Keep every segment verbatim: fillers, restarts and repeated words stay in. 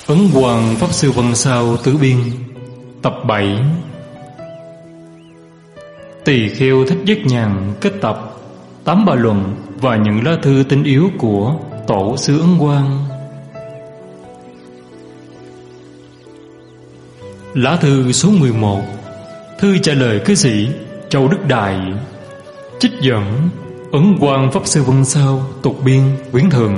Ấn Quang Pháp Sư Văn Sao Tử Biên Tập bảy. Tỳ Kheo Thích Giác Nhàn kết tập tám bài luận và những lá thư tinh yếu của Tổ sư Ấn Quang. Lá thư số mười một. Thư trả lời cư sĩ Châu Đức Đại. Trích dẫn Ấn Quang Pháp Sư Văn Sao Tục Biên Quyển Thường.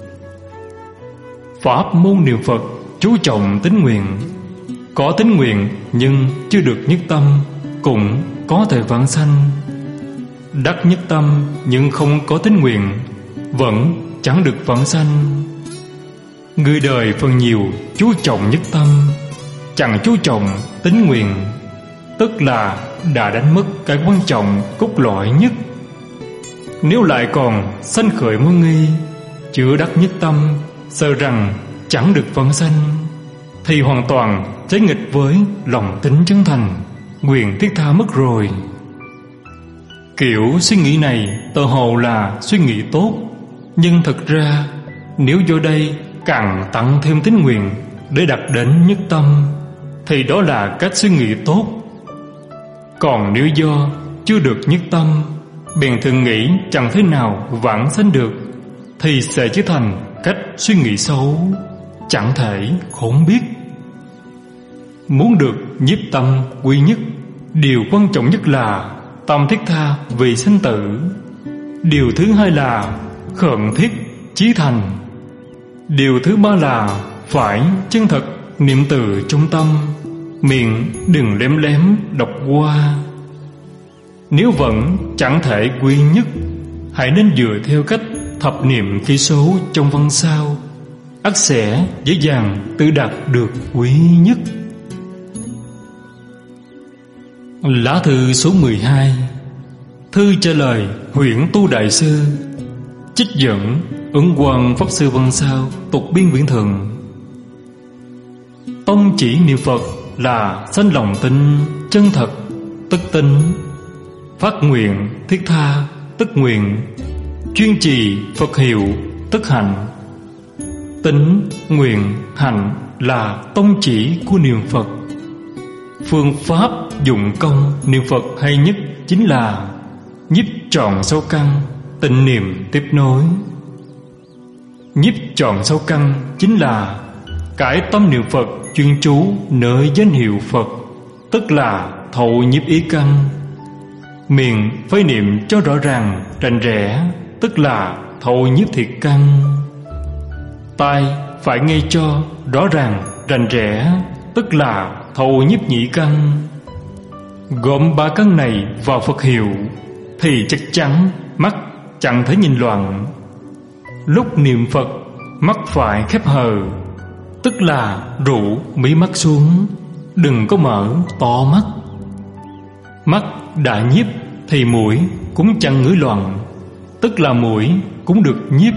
Pháp môn niệm Phật chú trọng tín nguyện. Có tín nguyện nhưng chưa được nhất tâm cũng có thể vãng sanh. Đắc nhất tâm nhưng không có tín nguyện vẫn chẳng được vãng sanh. Người đời phần nhiều chú trọng nhất tâm, chẳng chú trọng tín nguyện, tức là đã đánh mất cái quan trọng cốt lõi nhất. Nếu lại còn sanh khởi mối nghi, chưa đắc nhất tâm, sợ rằng chẳng được vãng sanh, thì hoàn toàn trái nghịch với lòng tính chân thành, nguyện thiết tha mất rồi. Kiểu suy nghĩ này tự hồ là suy nghĩ tốt, nhưng thực ra nếu do đây càng tăng thêm tín nguyện để đạt đến nhất tâm, thì đó là cách suy nghĩ tốt. Còn nếu do chưa được nhất tâm, bèn thường nghĩ chẳng thế nào vãng sanh được, thì sẽ trở thành cách suy nghĩ xấu, chẳng thể khốn biết. Muốn được nhiếp tâm quy nhất, điều quan trọng nhất là tâm thiết tha vì sinh tử. Điều thứ hai là khẩn thiết chí thành. Điều thứ ba là phải chân thật niệm từ trong tâm, miệng đừng lém lém đọc qua. Nếu vẫn chẳng thể quy nhất, hãy nên dựa theo cách thập niệm ký số trong văn sao, ắt sẽ dễ dàng tự đạt được quý nhất. Lá thư số mười hai. Thư trả lời Huyễn Tu Đại Sư. Trích dẫn Ấn Quang Pháp Sư Văn Sao Tục Biên Quyển Thường. Tông chỉ niệm Phật là sanh lòng tin chân thật, tức tính. Phát nguyện thiết tha, tức nguyện. Chuyên trì Phật hiệu, tức hạnh. Tính, nguyện, hạnh là tông chỉ của niệm Phật. Phương pháp dụng công niệm Phật hay nhất chính là nhiếp trọn sâu căn, tịnh niệm tiếp nối. Nhiếp trọn sâu căn chính là cải tâm niệm Phật chuyên chú nơi danh hiệu Phật, tức là thụ nhiếp ý căn. Miệng phải niệm cho rõ ràng rành rẽ, tức là thụ nhiếp thiệt căn. Tai phải nghe cho rõ ràng rành rẽ, tức là thụ nhiếp nhĩ căn. Gom ba căn này vào Phật hiệu thì chắc chắn mắt chẳng thể nhìn loạn. Lúc niệm Phật mắt phải khép hờ, tức là rũ mí mắt xuống, đừng có mở to mắt. Mắt đã nhiếp thì mũi cũng chẳng ngửi loạn, tức là mũi cũng được nhiếp.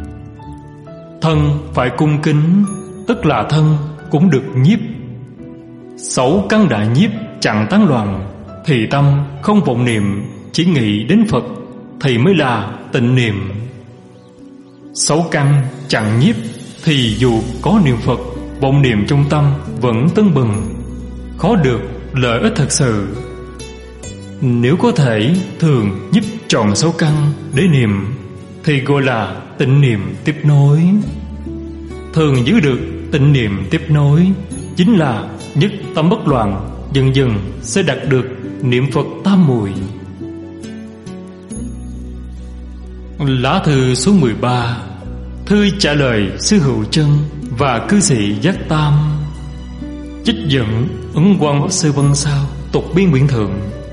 Thân phải cung kính, tức là thân cũng được nhiếp. Sáu căn đã nhiếp chẳng tán loạn, thì tâm không vọng niệm, chỉ nghĩ đến Phật thì mới là tịnh niệm. Sáu căn chẳng nhiếp thì dù có niệm Phật, vọng niệm trong tâm vẫn tưng bừng, khó được lợi ích thật sự. Nếu có thể thường nhiếp trọn sáu căn để niệm thì gọi là tịnh niệm tiếp nối. Thường giữ được tịnh niệm tiếp nối chính là nhất tâm bất loạn, dần dần sẽ đạt được niệm Phật tam muội. Lá thư số mười ba. Thư trả lời Sư Hữu Chân và cư sĩ Giác Tam. Trích dẫn Ấn Quang Pháp Sư Văn Sao Tục Biên Quyển Thượng.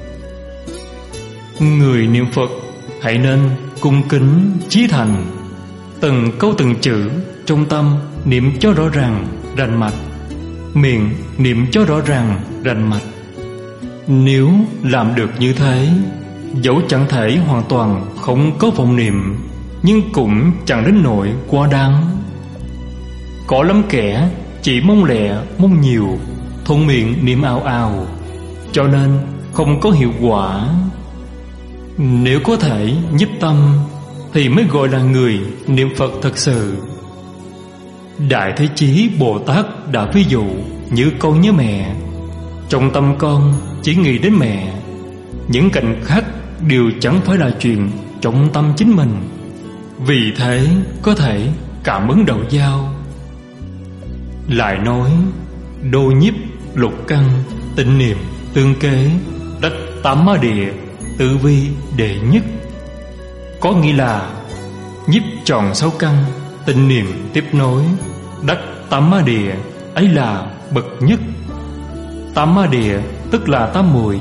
Người niệm Phật hãy nên cung kính chí thành, từng câu từng chữ trong tâm niệm cho rõ ràng rành mạch, miệng niệm cho rõ ràng rành mạch. Nếu làm được như thế, dẫu chẳng thể hoàn toàn không có vọng niệm, nhưng cũng chẳng đến nỗi quá đáng. Có lắm kẻ chỉ mong lẹ mong nhiều, thuận miệng niệm ào ào, cho nên không có hiệu quả. Nếu có thể nhiếp tâm thì mới gọi là người niệm Phật thật sự. Đại Thế Chí Bồ Tát đã ví dụ như con nhớ mẹ. Trong tâm con chỉ nghĩ đến mẹ, những cảnh khác đều chẳng phải là chuyện trong tâm chính mình. Vì thế có thể cảm ứng đầu dao. Lại nói đô nhiếp, lục căn, tịnh niệm, tương kế, đắc tám ma địa, tự vi đệ nhất. Có nghĩa là nhiếp tròn sáu căn, tịnh niệm tiếp nối, đắc tám ma địa ấy là bậc nhất. Tám ma địa tức là tám muội.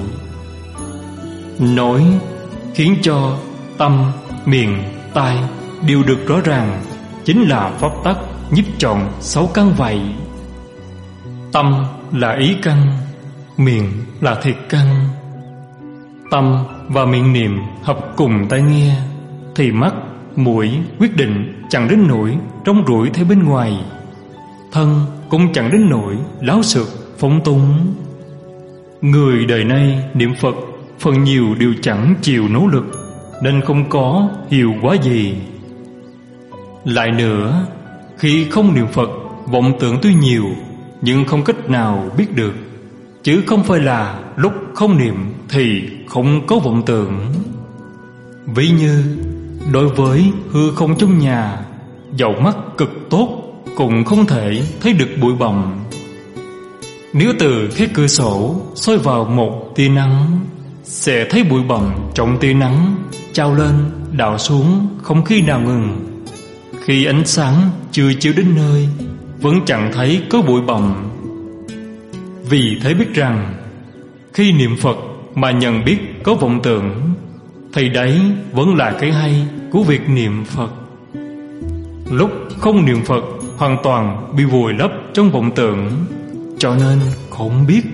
Nói khiến cho tâm, miệng, tai đều được rõ ràng, chính là pháp tắc nhiếp trọn sáu căn vậy. Tâm là ý căn, miệng là thiệt căn. Tâm và miệng niệm hợp cùng tai nghe, thì mắt, mũi quyết định chẳng đến nỗi rong ruổi theo bên ngoài, thân cũng chẳng đến nỗi láo xược phóng túng. Người đời nay niệm Phật phần nhiều đều chẳng chịu nỗ lực, nên không có hiệu quả gì. Lại nữa, khi không niệm Phật, vọng tưởng tuy nhiều nhưng không cách nào biết được, chứ không phải là lúc không niệm thì không có vọng tưởng. Ví như đối với hư không trong nhà, dầu mắt cực tốt cũng không thể thấy được bụi bặm. Nếu từ cái cửa sổ soi vào một tia nắng, sẽ thấy bụi bặm trong tia nắng trào lên đảo xuống không khi nào ngừng. Khi ánh sáng chưa chiếu đến nơi, vẫn chẳng thấy có bụi bặm. Vì thế biết rằng khi niệm Phật mà nhận biết có vọng tưởng, thì đấy vẫn là cái hay của việc niệm Phật. Lúc không niệm Phật hoàn toàn bị vùi lấp trong vọng tưởng, cho nên không biết.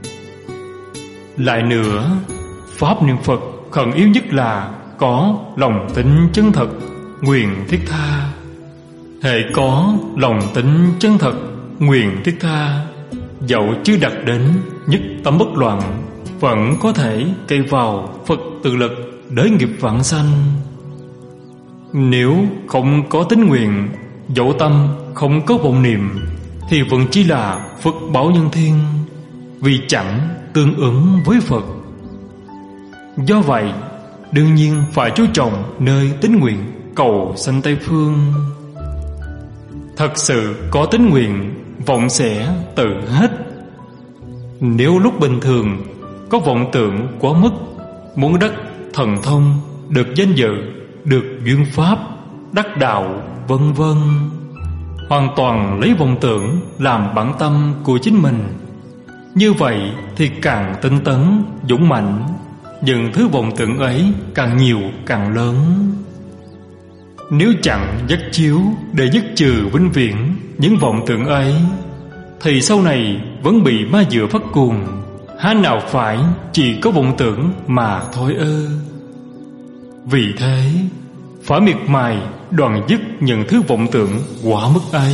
Lại nữa, pháp niệm Phật khẩn yếu nhất là có lòng tin chân thật, nguyện thiết tha. Hễ có lòng tin chân thật, nguyện thiết tha, dẫu chưa đạt đến nhất tâm bất loạn, vẫn có thể cây vào Phật tự lực đới nghiệp vãng sanh. Nếu không có tín nguyện, dẫu tâm không có vọng niệm, thì vẫn chỉ là Phật báo nhân thiên, vì chẳng tương ứng với Phật. Do vậy, đương nhiên phải chú trọng nơi tín nguyện cầu sanh Tây Phương. Thật sự có tín nguyện, vọng sẽ tự hết. Nếu lúc bình thường có vọng tưởng quá mức, muốn đắc thần thông, được danh dự, được duyên pháp, đắc đạo, vân vân, hoàn toàn lấy vọng tưởng làm bản tâm của chính mình, như vậy thì càng tinh tấn, dũng mạnh, những thứ vọng tưởng ấy càng nhiều càng lớn. Nếu chẳng dắt chiếu để dứt trừ vĩnh viễn những vọng tưởng ấy, thì sau này vẫn bị ma dựa phát cuồng, há nào phải chỉ có vọng tưởng mà thôi ư. Vì thế phải miệt mài đoạn dứt những thứ vọng tưởng quá mức ấy.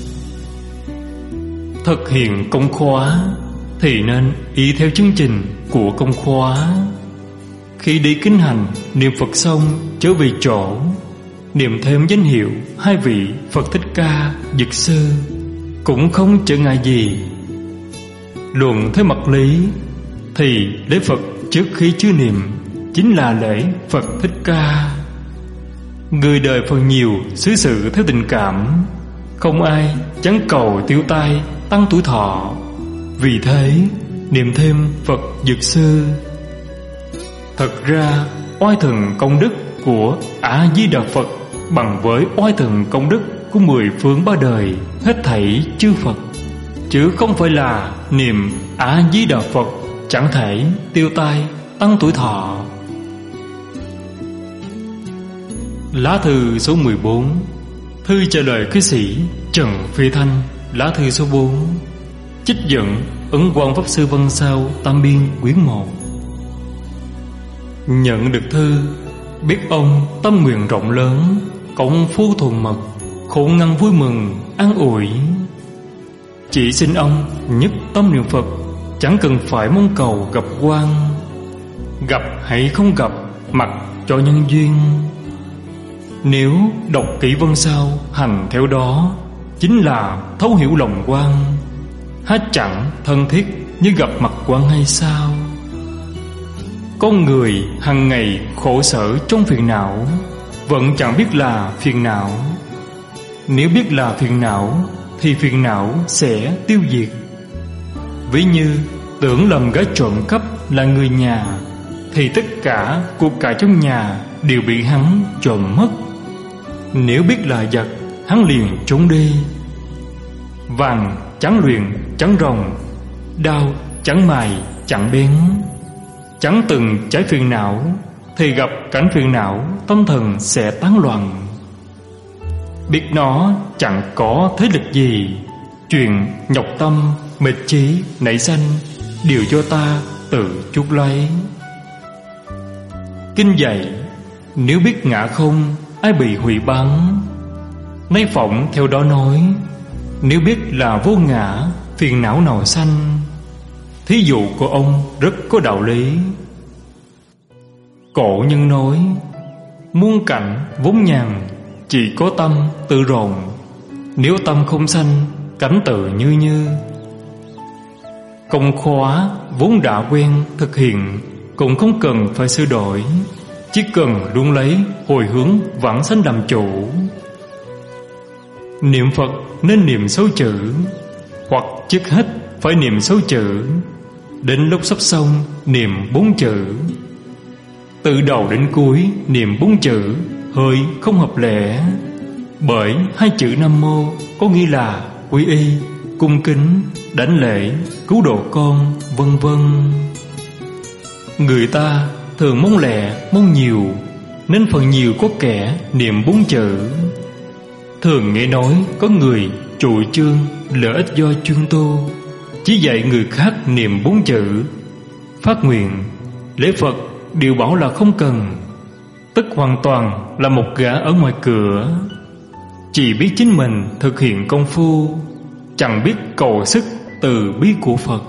Thực hiện công khóa thì nên y theo chương trình của công khóa. Khi đi kinh hành, niệm Phật xong trở về chỗ, niệm thêm danh hiệu hai vị Phật Thích Ca, Dực Sư, cũng không trở ngại gì. Luận theo mặt lý thì lễ Phật trước khi chưa niệm chính là lễ Phật Thích Ca. Người đời phần nhiều xử sự theo tình cảm, không ai chẳng cầu tiêu tai tăng tuổi thọ. Vì thế niệm thêm Phật Dực Sư. Thật ra oai thần công đức của A Di Đà Phật bằng với oai thần công đức của mười phương ba đời hết thảy chư Phật, chứ không phải là niệm A Di Đà Phật chẳng thể tiêu tai tăng tuổi thọ. Lá thư số mười bốn. Thư trả lời cư sĩ Trần Phi Thanh. Lá thư số bốn. Trích dẫn Ấn Quang Pháp Sư Văn Sao Tam Biên quyển một. Nhận được thư, biết ông tâm nguyện rộng lớn, công phu thuần mật, khổ ngăn vui mừng, an ủi. Chỉ xin ông nhất tâm niệm Phật, chẳng cần phải mong cầu gặp quan. Gặp hay không gặp, mặc cho nhân duyên. Nếu đọc kỹ văn sao, hành theo đó, chính là thấu hiểu lòng quan. Há chẳng thân thiết như gặp mặt quan hay sao? Con người hằng ngày khổ sở trong phiền não, vẫn chẳng biết là phiền não. Nếu biết là phiền não thì phiền não sẽ tiêu diệt. Ví như tưởng lầm gái trộm cắp là người nhà, thì tất cả của cải trong nhà đều bị hắn trộm mất. Nếu biết là giặc, hắn liền trốn đi. Vàng chẳng luyện chẳng rồng, đao chẳng mài chẳng bén. Chẳng từng trái phiền não, thì gặp cảnh phiền não tâm thần sẽ tán loạn. Biết nó chẳng có thế lực gì, chuyện nhọc tâm mệt trí nảy sanh đều cho ta tự chuốc lấy. Kinh dạy nếu biết ngã không, ai bị hủy bắn. Nay phỏng theo đó nói, nếu biết là vô ngã, phiền não nào sanh. Thí dụ của ông rất có đạo lý. Cổ nhân nói, muôn cảnh vốn nhàn, chỉ có tâm tự rồn. Nếu tâm không sanh, cảnh tự như như. Công khóa vốn đã quen thực hiện, cũng không cần phải sửa đổi, chỉ cần luôn lấy hồi hướng vãng sanh làm chủ. Niệm Phật nên niệm sáu chữ, hoặc trước hết phải niệm sáu chữ, đến lúc sắp xong niệm bốn chữ. Từ đầu đến cuối niệm bốn chữ hơi không hợp lẽ, bởi hai chữ Nam Mô có nghĩa là quy y, cung kính, đảnh lễ, cứu độ con, vân vân. Người ta thường mong lẹ mong nhiều, nên phần nhiều có kẻ niệm bốn chữ. Thường nghe nói có người chủ trương lợi ích do chuyên tu, chỉ dạy người khác niệm bốn chữ. Phát nguyện, lễ Phật đều bảo là không cần, tức hoàn toàn là một gã ở ngoài cửa, chỉ biết chính mình thực hiện công phu, chẳng biết cầu sức từ bi của Phật.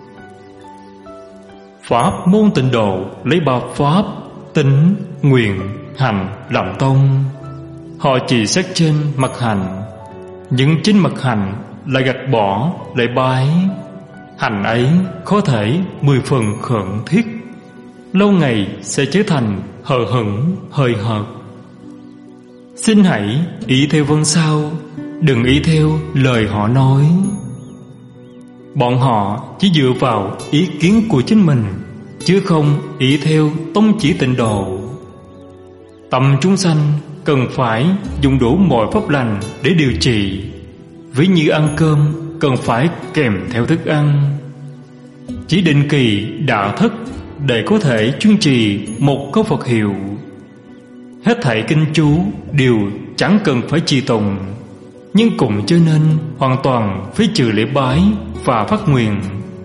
Pháp môn tịnh độ lấy ba pháp tín, nguyện, hành làm tông. Họ chỉ xét trên mặt hành, nhưng chính mặt hành lại gạch bỏ lễ bái. Hành ấy có thể mười phần khẩn thiết, lâu ngày sẽ trở thành hờ hững hời hợt. Xin hãy ý theo vâng sao, đừng ý theo lời họ nói. Bọn họ chỉ dựa vào ý kiến của chính mình, chứ không ý theo tông chỉ tịnh độ. Tâm chúng sanh cần phải dùng đủ mọi pháp lành để điều trị. Ví như ăn cơm cần phải kèm theo thức ăn. Chỉ định kỳ đả thức để có thể chuyên trì một câu Phật hiệu. Hết thảy kinh chú đều chẳng cần phải trì tụng, nhưng cũng cho nên hoàn toàn phí trừ lễ bái và phát nguyện.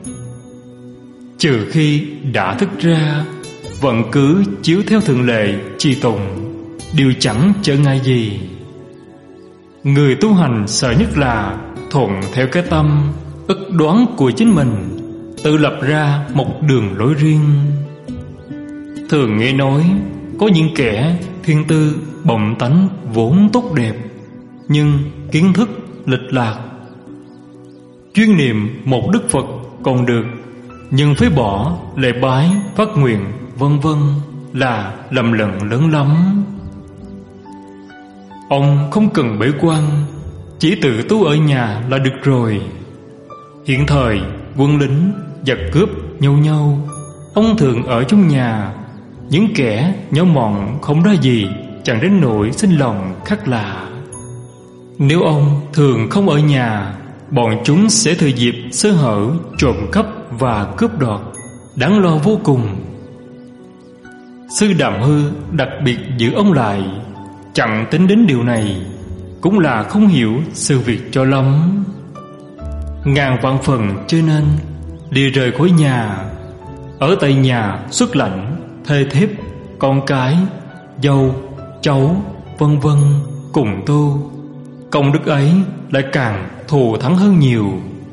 Trừ khi đã thức ra, vẫn cứ chiếu theo thường lệ trì tụng, đều chẳng trở ngại gì. Người tu hành sợ nhất là thuận theo cái tâm ức đoán của chính mình, tự lập ra một đường lối riêng. Thường nghe nói có những kẻ thiên tư bẩm tánh vốn tốt đẹp, nhưng kiến thức lệch lạc. Chuyên niệm một Đức Phật còn được, nhưng phải bỏ lễ bái, phát nguyện vân vân là lầm lẫn lớn lắm. Ông không cần bế quan, chỉ tự tu ở nhà là được rồi. Hiện thời quân lính giặc cướp nhau nhau, ông thường ở trong nhà. Những kẻ nhỏ mọn không ra gì, chẳng đến nỗi sinh lòng khác lạ. Nếu ông thường không ở nhà, bọn chúng sẽ thừa dịp sơ hở trộm cắp và cướp đoạt, đáng lo vô cùng. Sư Đàm Hư đặc biệt giữ ông lại, chẳng tính đến điều này, cũng là không hiểu sự việc cho lắm. Ngàn vạn phần cho nên lìa rời khỏi nhà, ở tại nhà xuất lãnh thê thiếp, con cái, dâu, cháu, vân vân cùng tu. Công đức ấy lại càng thù thắng hơn nhiều.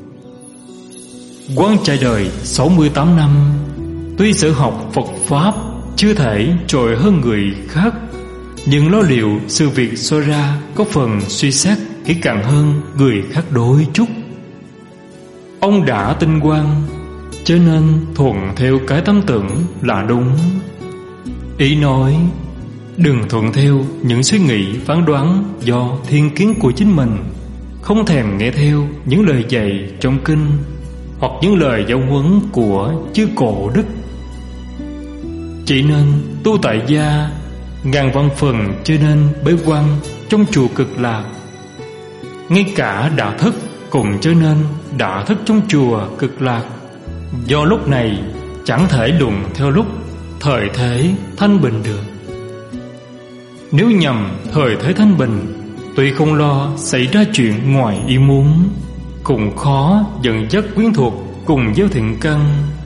Quán trải đời sáu mươi tám năm, tuy sở học Phật Pháp chưa thể trội hơn người khác, nhưng lo liệu sự việc so ra có phần suy xét kỹ càng hơn người khác đôi chút. Ông đã tinh quang, cho nên thuận theo cái tâm tưởng là đúng. Ý nói đừng thuận theo những suy nghĩ phán đoán do thiên kiến của chính mình, không thèm nghe theo những lời dạy trong kinh hoặc những lời giáo huấn của chư cổ đức. Chỉ nên tu tại gia, ngàn vạn phần cho nên bế quan trong chùa Cực Lạc. Ngay cả đạo thức cũng trở nên đạo thức trong chùa Cực Lạc. Do lúc này chẳng thể luận theo lúc thời thế thanh bình được. Nếu nhằm thời thế thanh bình, tuy không lo xảy ra chuyện ngoài ý muốn, cũng khó dẫn dắt quyến thuộc cùng gieo thiện căn.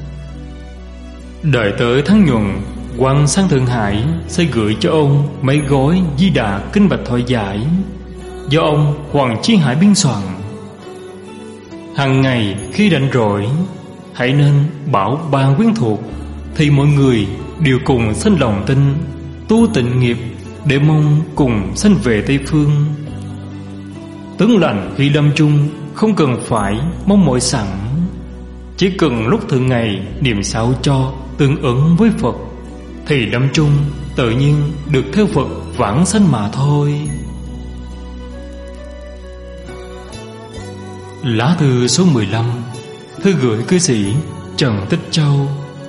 Đợi tới tháng nhuận, quan sang Thượng Hải sẽ gửi cho ông mấy gói Di Đà Kinh Bạch thoại giải do ông Hoàng Chí Hải biên soạn. Hàng ngày khi rảnh rỗi, hãy nên bảo ban quyến thuộc, thì mọi người đều cùng sanh lòng tin tu tịnh nghiệp, để mong cùng sanh về Tây Phương. Tướng lành khi lâm chung không cần phải mong mỏi sẵn, chỉ cần lúc thường ngày niệm sao cho tương ứng với Phật, thì lâm chung tự nhiên được theo Phật vãng sanh mà thôi. Lá thư số mười lăm, thư gửi cư sĩ Trần Tích Châu.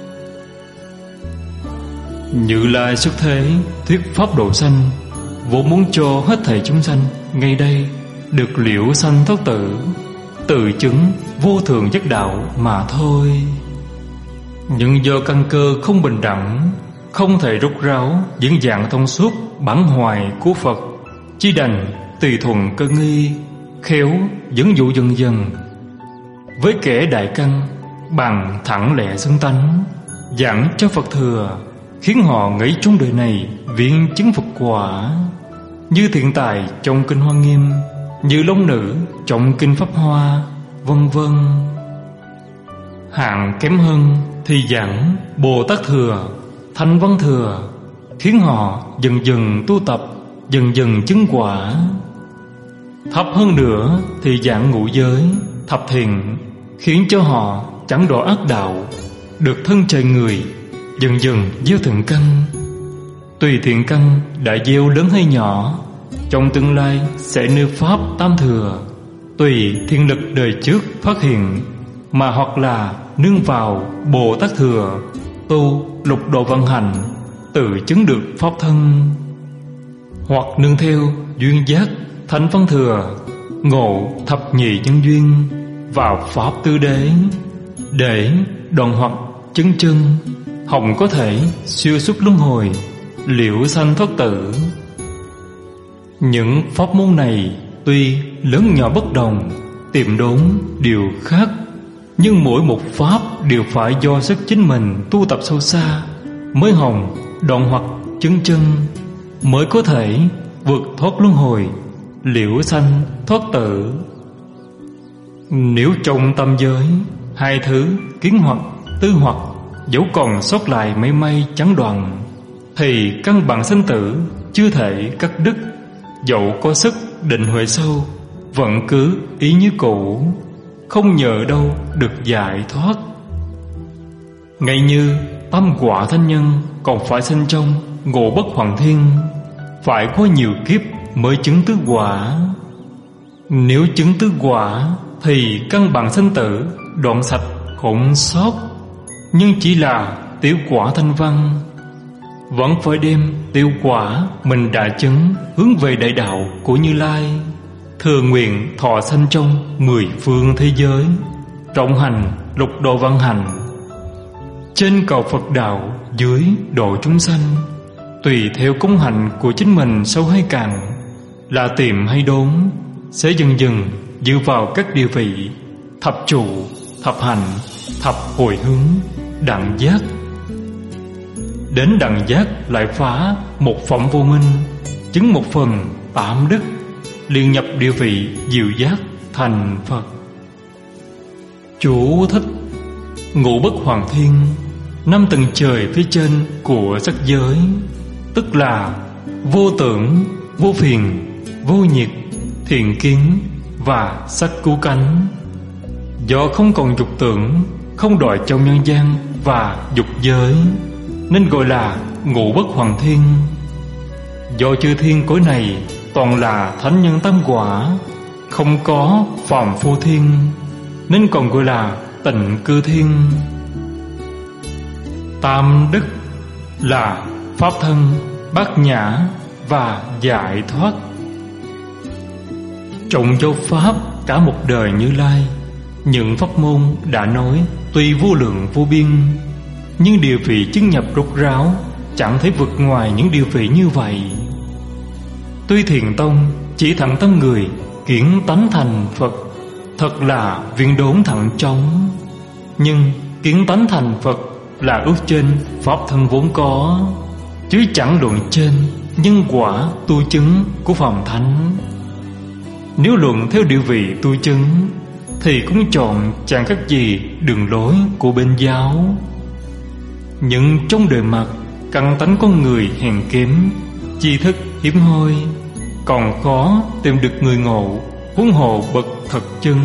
Như Lai xuất thế thuyết pháp độ sanh, vốn muốn cho hết thảy chúng sanh ngay đây được liễu sanh thoát tử, tự chứng vô thường giác đạo mà thôi. Nhưng do căn cơ không bình đẳng, không thể rút ráo diễn dạng thông suốt bản hoài của Phật, chỉ đành tùy thuận cơ nghi, khéo dẫn dụ dần dần. Với kẻ đại căn, bằng thẳng lẽ xưng tánh, giảng cho Phật thừa, khiến họ nghĩ chung đời này viện chứng Phật quả. Như thiện tài trong kinh Hoa Nghiêm, như long nữ trong kinh Pháp Hoa, vân vân. Hạng kém hơn thì giảng Bồ Tát thừa, Thanh Văn thừa, khiến họ dần dần tu tập, dần dần chứng quả. Thấp hơn nữa thì giảng ngũ giới, thập thiện, khiến cho họ chẳng đọa ác đạo, được thân trời người, dần dần gieo thiện căn. Tùy thiện căn đã gieo lớn hay nhỏ, trong tương lai sẽ nêu pháp tam thừa. Tùy thiên lực đời trước phát hiện, mà hoặc là nương vào Bồ Tát thừa, tu lục độ vận hành, tự chứng được pháp thân. Hoặc nương theo duyên giác Thánh Văn thừa, ngộ thập nhị nhân duyên, vào pháp tứ đế, để đoạn hoặc chứng chân, hồng có thể siêu xuất luân hồi, liễu sanh thoát tử. Những pháp môn này tuy lớn nhỏ bất đồng, tiệm đốn đều khác, nhưng mỗi một pháp đều phải do sức chính mình tu tập sâu xa, mới hồng đoạn hoặc chứng chân, mới có thể vượt thoát luân hồi, liễu sanh thoát tử. Nếu trong tâm giới hai thứ kiến hoặc tư hoặc dẫu còn sót lại mấy may chẳng đoạn, thì căn bản sinh tử chưa thể cắt đứt. Dẫu có sức định huệ sâu, vẫn cứ ý như cũ, không nhờ đâu được giải thoát. Ngay như tâm quả thanh nhân còn phải sinh trong ngộ bất hoàng thiên, phải qua nhiều kiếp mới chứng tứ quả. Nếu chứng tứ quả thì căn bản sinh tử đoạn sạch không sót, nhưng chỉ là tiểu quả thanh văn. Vẫn phải đem tiêu quả mình đã chứng hướng về đại đạo của Như Lai, thừa nguyện thọ sanh trong mười phương thế giới, rộng hành lục độ văn hành, trên cầu Phật đạo, dưới độ chúng sanh. Tùy theo công hạnh của chính mình sâu hay cạn, là tìm hay đốn, sẽ dần dần dựa vào các địa vị thập trụ, thập hành, thập hồi hướng, đẳng giác. Đến đẳng giác lại phá một phẩm vô minh, chứng một phần tạm đức, liền nhập địa vị diệu giác thành Phật. Chú thích: ngũ bất hoàng thiên, năm tầng trời phía trên của sắc giới, tức là vô tưởng, vô phiền, vô nhiệt, thiện kiến và sắc cứu cánh. Do không còn dục tưởng, không đòi trong nhân gian và dục giới, nên gọi là ngũ bất hoàng thiên. Do chư thiên cõi này toàn là thánh nhân tam quả, không có phàm phu thiên, nên còn gọi là tịnh cư thiên. Tam đức là pháp thân, bát nhã và giải thoát. Trọng châu pháp cả một đời Như Lai, những pháp môn đã nói tuy vô lượng vô biên, nhưng địa vị chứng nhập rốt ráo chẳng thể vượt ngoài những địa vị như vậy. Tuy Thiền Tông chỉ thẳng tâm người kiến tánh thành Phật, thật là viên đốn thẳng trống, nhưng kiến tánh thành Phật là ước trên pháp thân vốn có, chứ chẳng luận trên nhân quả tu chứng của phàm thánh. Nếu luận theo địa vị tu chứng thì cũng chọn chẳng khác gì đường lối của bên giáo. Nhưng trong đời mặt, căn tánh con người hèn kém, tri thức hiếm hoi, còn khó tìm được người ngộ, huống hồ bậc thật chứng.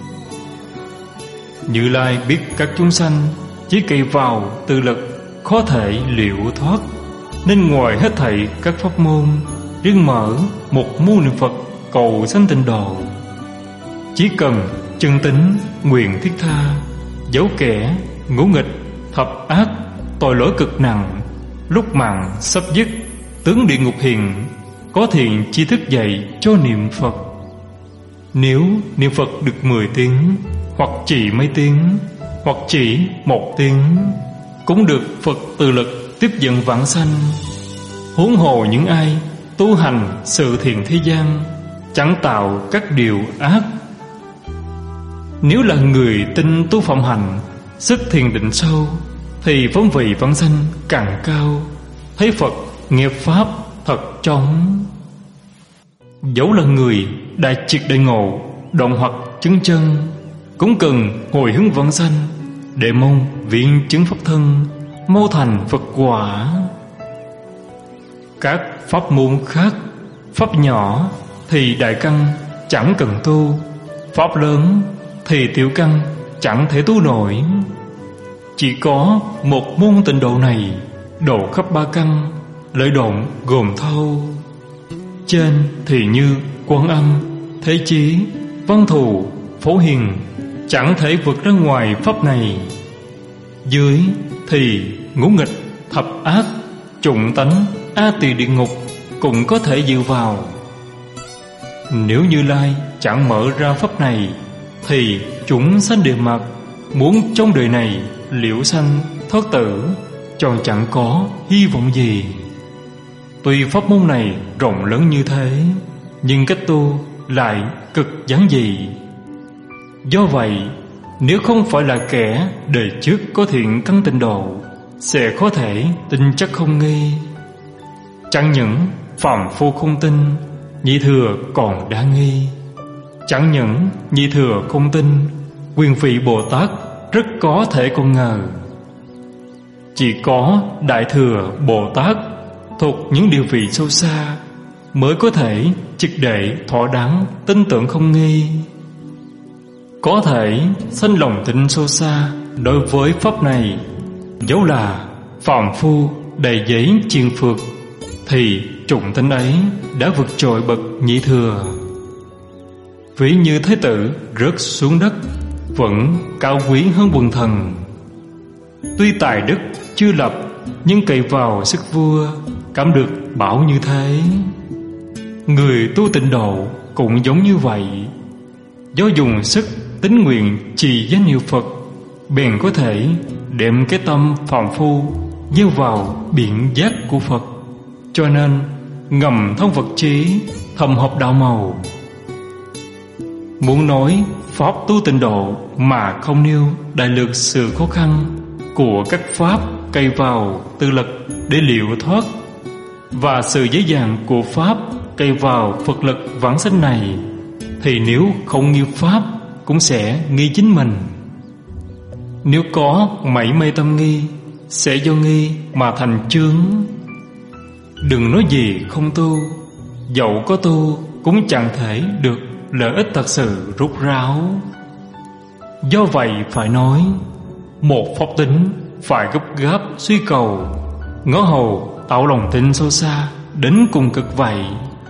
Như Lai biết các chúng sanh chỉ cậy vào tự lực khó thể liệu thoát, nên ngoài hết thảy các pháp môn, riêng mở một môn niệm Phật cầu sanh tịnh độ. Chỉ cần chân tính nguyện thiết tha, dấu kẻ ngũ nghịch thập ác, tội lỗi cực nặng, lúc mạng sắp dứt, tướng địa ngục hiện, có thiện tri thức dạy cho niệm Phật. Nếu niệm Phật được mười tiếng, hoặc chỉ mấy tiếng, hoặc chỉ một tiếng, cũng được Phật từ lực tiếp dẫn vãng sanh. Huống hồ những ai tu hành sự thiện thế gian, chẳng tạo các điều ác. Nếu là người tin tu phạm hành, sức thiền định sâu, thì phong vị vãng sanh càng cao, thấy Phật nghe pháp thật trong. Dẫu là người đại triệt đại ngộ, đoạn hoặc chứng chân, cũng cần hồi hướng vãng sanh, để mong viện chứng pháp thân, mau thành Phật quả. Các pháp môn khác, pháp nhỏ thì đại căn chẳng cần tu, pháp lớn thì tiểu căn chẳng thể tu nổi. Chỉ có một môn tịnh độ này độ khắp ba căn, lợi động gồm thâu. Trên thì như Quan Âm, Thế Chí, Văn Thù, Phổ Hiền chẳng thể vượt ra ngoài pháp này. Dưới thì ngũ nghịch, thập ác, trụng tánh, a tỳ địa ngục cũng có thể dự vào. Nếu Như Lai chẳng mở ra pháp này, thì chúng sanh địa mạt muốn trong đời này liễu sanh thoát tử, tròn chẳng có hy vọng gì. Tuy pháp môn này rộng lớn như thế, nhưng cách tu lại cực giản dị. Do vậy, nếu không phải là kẻ đời trước có thiện căn tịnh độ, sẽ có thể tin chắc không nghi. Chẳng những phàm phu không tin, nhị thừa còn đa nghi. Chẳng những nhị thừa không tin, quyền vị Bồ Tát rất có thể còn ngờ. Chỉ có đại thừa Bồ Tát thuộc những địa vị sâu xa mới có thể triệt để thỏa đáng tin tưởng không nghi. Có thể sanh lòng tin sâu xa đối với pháp này, dẫu là phàm phu đầy giấy chiền phược, thì trụng tính ấy đã vượt trội bậc nhị thừa. Ví như thái tử rớt xuống đất vẫn cao quý hơn quần thần. Tuy tài đức chưa lập, nhưng cậy vào sức vua, cảm được bảo như thế. Người tu tịnh độ cũng giống như vậy. Do dùng sức tín nguyện trì danh hiệu Phật, bèn có thể đem cái tâm phàm phu gieo vào biển giác của Phật. Cho nên ngầm thông Phật trí, thầm hợp đạo màu. Muốn nói pháp tu tịnh độ mà không nêu đại lược sự khó khăn của các pháp cày vào tự lực để liệu thoát, và sự dễ dàng của pháp cày vào Phật lực vãng sanh này, thì nếu không nghi pháp cũng sẽ nghi chính mình. Nếu có mảy may tâm nghi, sẽ do nghi mà thành chướng. Đừng nói gì không tu, dẫu có tu cũng chẳng thể được lợi ích thật sự rút ráo. Do vậy phải nói, một pháp tính phải gấp gáp suy cầu, ngõ hầu tạo lòng tin sâu xa đến cùng cực vậy.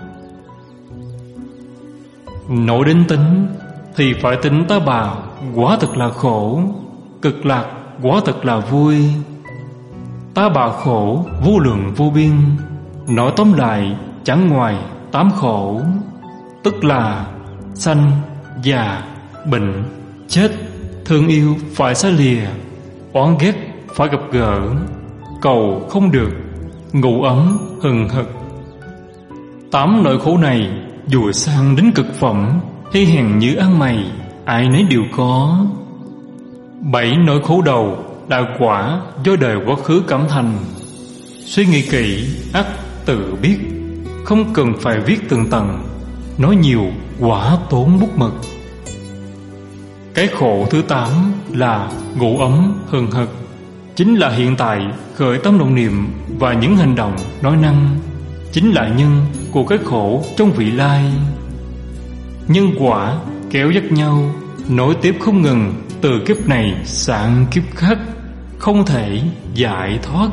Nói đến tính thì phải tính ta bà quả thật là khổ, cực lạc quả thật là vui. Ta bà khổ vô lượng vô biên, nói tóm lại chẳng ngoài tám khổ, tức là sanh, già, bệnh, chết, thương yêu phải xa lìa, oán ghét phải gặp gỡ, cầu không được, ngủ ấm hừng hực. Tám nỗi khổ này dù sang đến cực phẩm hay hèn như ăn mày, ai nấy đều có. Bảy nỗi khổ đầu là quả do đời quá khứ cảm thành. Suy nghĩ kỹ ắt tự biết, không cần phải viết tường tầng, nói nhiều quả tốn bút mực. Cái khổ thứ tám là ngủ ấm hừng hực, chính là hiện tại khởi tâm động niệm và những hành động nói năng, chính là nhân của cái khổ trong vị lai. Nhân quả kéo dắt nhau, nối tiếp không ngừng, từ kiếp này sang kiếp khác, không thể giải thoát.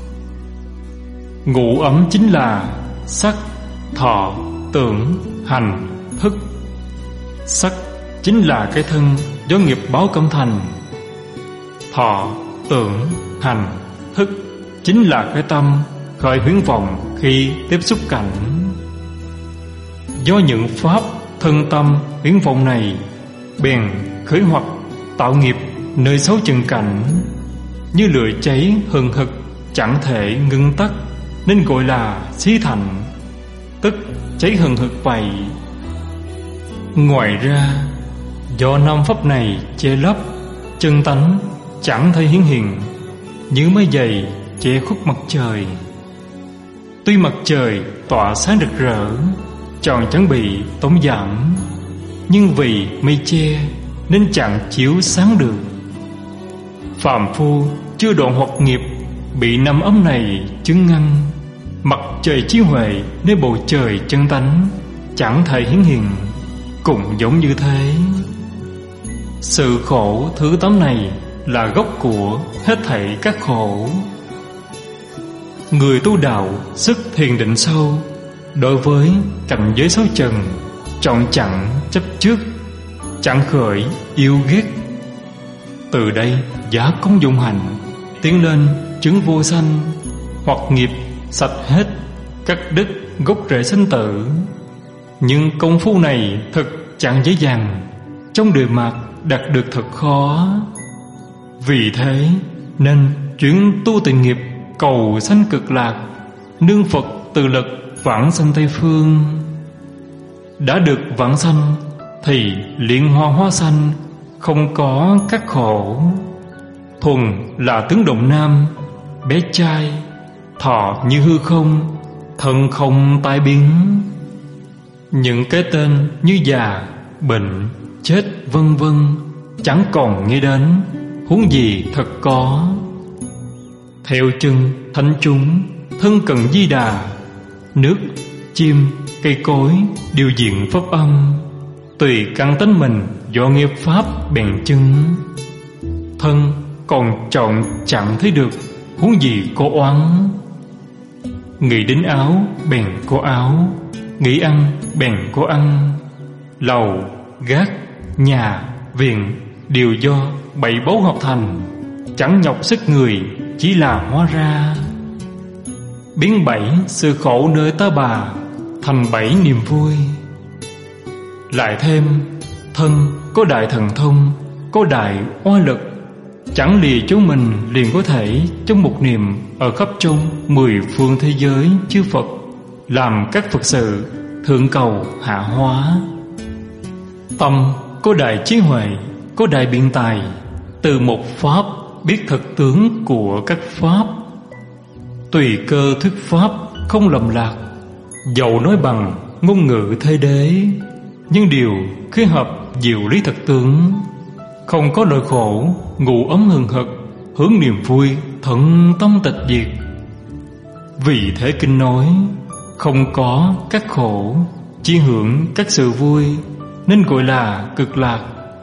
Ngủ ấm chính là sắc, thọ, tưởng, hành, thức. Sắc chính là cái thân do nghiệp báo cảm thành. Thọ, tưởng, hành, thức chính là cái tâm khởi huyễn vọng khi tiếp xúc cảnh. Do những pháp thân tâm huyễn vọng này bèn khởi hoặc tạo nghiệp nơi xấu chừng cảnh, như lửa cháy hừng hực chẳng thể ngưng tắt, nên gọi là xí thành, tức cháy hừng hực vậy. Ngoài ra, do năm pháp này che lấp, chân tánh chẳng thể hiển hiện, như mây dày che khuất mặt trời. Tuy mặt trời tỏa sáng rực rỡ, tròn chẳng bị tống giảm, nhưng vì mây che nên chẳng chiếu sáng được. Phàm phu chưa đoạn hoặc nghiệp, bị năm ấm này chứng ngăn, mặt trời chiếu huệ nơi bầu trời chân tánh chẳng thể hiển hiện, cũng giống như thế. Sự khổ thứ tám này là gốc của hết thảy các khổ. Người tu đạo sức thiền định sâu, đối với cảnh giới sáu trần chọn chẳng chấp trước, chẳng khởi yêu ghét. Từ đây giá công dụng hành, tiến lên chứng vô sanh, hoặc nghiệp sạch hết, cắt đứt gốc rễ sinh tử. Nhưng công phu này thật chẳng dễ dàng, trong đời mạt đạt được thật khó. Vì thế nên chuyến tu tình nghiệp cầu sanh cực lạc, nương Phật từ lực vãng sanh Tây Phương. Đã được vãng sanh thì liên hoa hoa sanh, không có các khổ. Thuần là tướng động nam, bé trai, thọ như hư không, thân không tai biến. Những cái tên như già, bệnh, chết vân vân chẳng còn nghe đến, huống gì thật có. Theo chân thánh chúng thân cận Di Đà, nước, chim, cây cối đều diện pháp âm, tùy căn tánh mình do nghiệp pháp bèn chứng. Thân còn chọn chẳng thấy được, huống gì có oán. Nghĩ đến áo bèn có áo, nghĩ ăn bèn có ăn. Lầu, gác, nhà, viện đều do bảy báu hợp thành, chẳng nhọc sức người, chỉ là hóa ra. Biến bảy sự khổ nơi ta bà, thành bảy niềm vui. Lại thêm thân có đại thần thông, có đại oai lực, chẳng lìa chúng mình liền có thể trong một niệm ở khắp trong mười phương thế giới chư Phật, làm các Phật sự thượng cầu hạ hóa. Tâm có đại trí huệ, có đại biện tài, từ một pháp biết thực tướng của các pháp. Tùy cơ thuyết pháp không lầm lạc, dầu nói bằng ngôn ngữ thế đế, nhưng điều khi hợp diệu lý thực tướng. Không có nỗi khổ, ngủ ấm hừng hực, hướng niềm vui thận tâm tịch diệt. Vì thế kinh nói không có các khổ, chỉ hưởng các sự vui, nên gọi là cực lạc.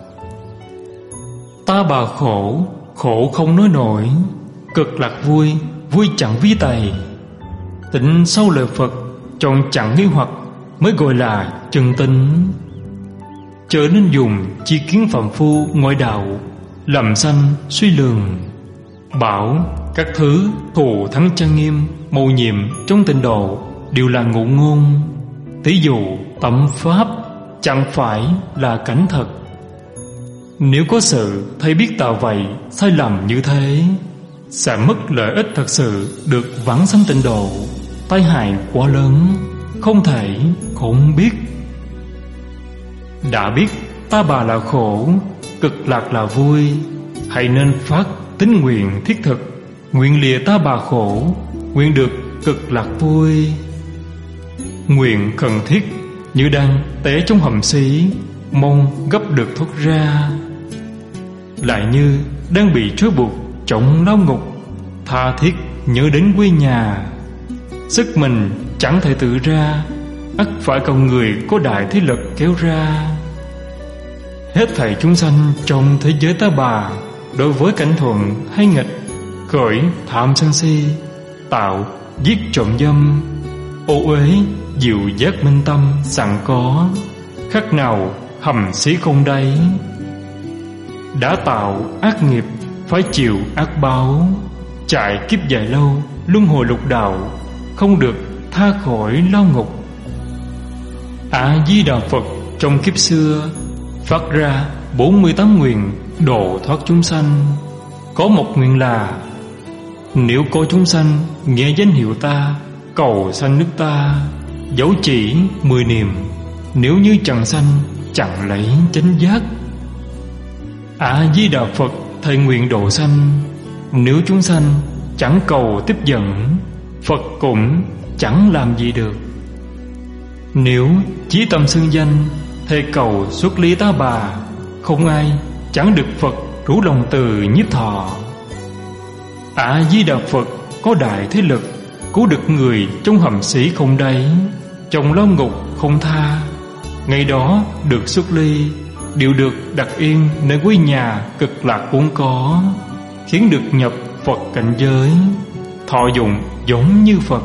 Ta bà khổ, khổ không nói nổi, cực lạc vui, vui chẳng ví tày. Tịnh sâu lời Phật, chọn chẳng nghi hoặc, mới gọi là chân tính. Chớ nên dùng chi kiến phàm phu ngoại đạo, làm sanh suy lường. Bảo các thứ thù thắng trang nghiêm, mầu nhiệm trong tịnh độ đều là ngụ ngôn. Thí dụ tẩm pháp chẳng phải là cảnh thật. Nếu có sự thấy biết tạo vậy sai lầm như thế, sẽ mất lợi ích thật sự được vãng sanh tịnh độ. Tai hại quá lớn, không thể không biết. Đã biết ta bà là khổ, cực lạc là vui, hãy nên phát tín nguyện thiết thực, nguyện lìa ta bà khổ, nguyện được cực lạc vui. Nguyện cần thiết như đang té trong hầm xí, mong gấp được thoát ra. Lại như đang bị trói buộc trong lao ngục, tha thiết nhớ đến quê nhà. Sức mình chẳng thể tự ra, ắt phải cầu người có đại thế lực kéo ra. Hết thảy chúng sanh trong thế giới ta bà, đối với cảnh thuận hay nghịch, khởi tham sân si, tạo giết trộm dâm, ô uế dịu giác minh tâm sẵn có, khác nào hầm xí không đáy. Đã tạo ác nghiệp phải chịu ác báo, chạy kiếp dài lâu luân hồi lục đạo, không được tha khỏi lao ngục. A Di Đà Phật trong kiếp xưa phát ra bốn mươi tám nguyện độ thoát chúng sanh. Có một nguyện là: nếu có chúng sanh nghe danh hiệu ta, cầu sanh nước ta, dấu chỉ mười niệm, nếu như chẳng sanh chẳng lấy chánh giác. A Di Đà Phật thệ nguyện độ sanh, nếu chúng sanh chẳng cầu tiếp dẫn, Phật cũng chẳng làm gì được. Nếu chí tâm xưng danh, thề cầu xuất ly ta bà, không ai chẳng được Phật rủ lòng từ nhiếp thọ. A Di Đà Phật có đại thế lực, cứu được người trong hầm xí không đáy, trong lao ngục không tha. Ngày đó được xuất ly, đều được đặt yên nơi quê nhà cực lạc vốn có, khiến được nhập Phật cảnh giới, thọ dụng giống như Phật.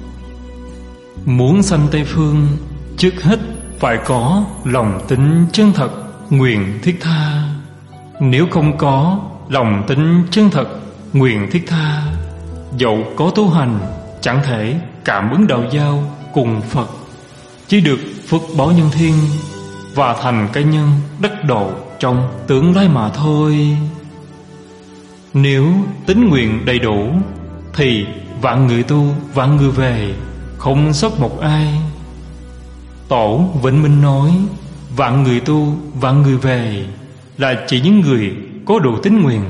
Muốn sanh Tây Phương, trước hết phải có lòng tín chân thật, nguyện thiết tha. Nếu không có lòng tín chân thật, nguyện thiết tha, dẫu có tu hành, chẳng thể cảm ứng đạo giao cùng Phật, chỉ được phước báo nhân thiên và thành cái nhân đắc độ trong tương lai mà thôi. Nếu tín nguyện đầy đủ, thì vạn người tu vạn người về, không sót một ai. Tổ Vĩnh Minh nói vạn người tu vạn người về là chỉ những người có đủ tín nguyện,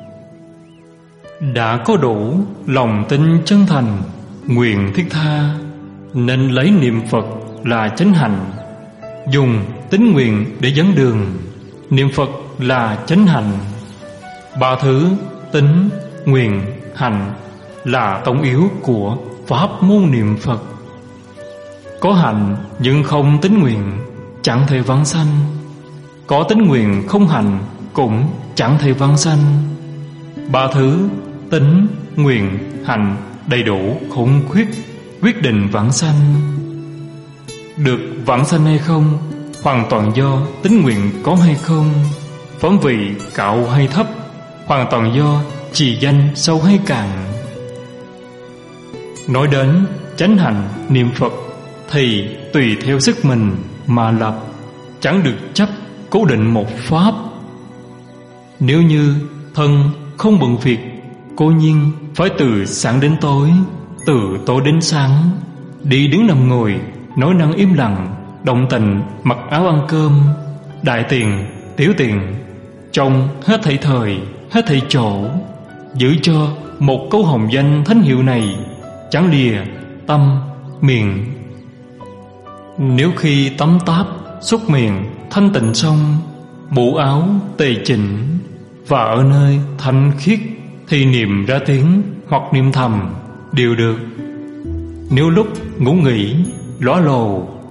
đã có đủ lòng tin chân thành, nguyện thiết tha, nên lấy niệm Phật là chánh hạnh, dùng tín nguyện để dẫn đường. Niệm Phật là chánh hạnh. Ba thứ tín, nguyện, hạnh là tông yếu của pháp môn niệm Phật. Có hạnh nhưng không tín nguyện, chẳng thể vãng sanh. Có tín nguyện không hạnh, cũng chẳng thể vãng sanh. Ba thứ tín, nguyện, hạnh đầy đủ không khuyết, quyết định vãng sanh. Được vãng sanh hay không, hoàn toàn do tín nguyện có hay không. Phẩm vị cao hay thấp, hoàn toàn do trì danh sâu hay cạn. Nói đến chánh hạnh niệm Phật thì tùy theo sức mình mà lập, chẳng được chấp cố định một pháp. Nếu như thân không bận việc, cố nhiên phải từ sáng đến tối, từ tối đến sáng, đi đứng nằm ngồi, nói năng im lặng, động tình mặc áo ăn cơm, đại tiền tiểu tiền, trong hết thảy thời hết thảy chỗ, giữ cho một câu hồng danh thánh hiệu này chẳng lìa tâm miệng. Nếu khi tắm táp xúc miệng thanh tịnh xong, bộ áo tề chỉnh, và ở nơi thanh khiết thì niệm ra tiếng hoặc niệm thầm đều được. Nếu lúc ngủ nghỉ ló lồ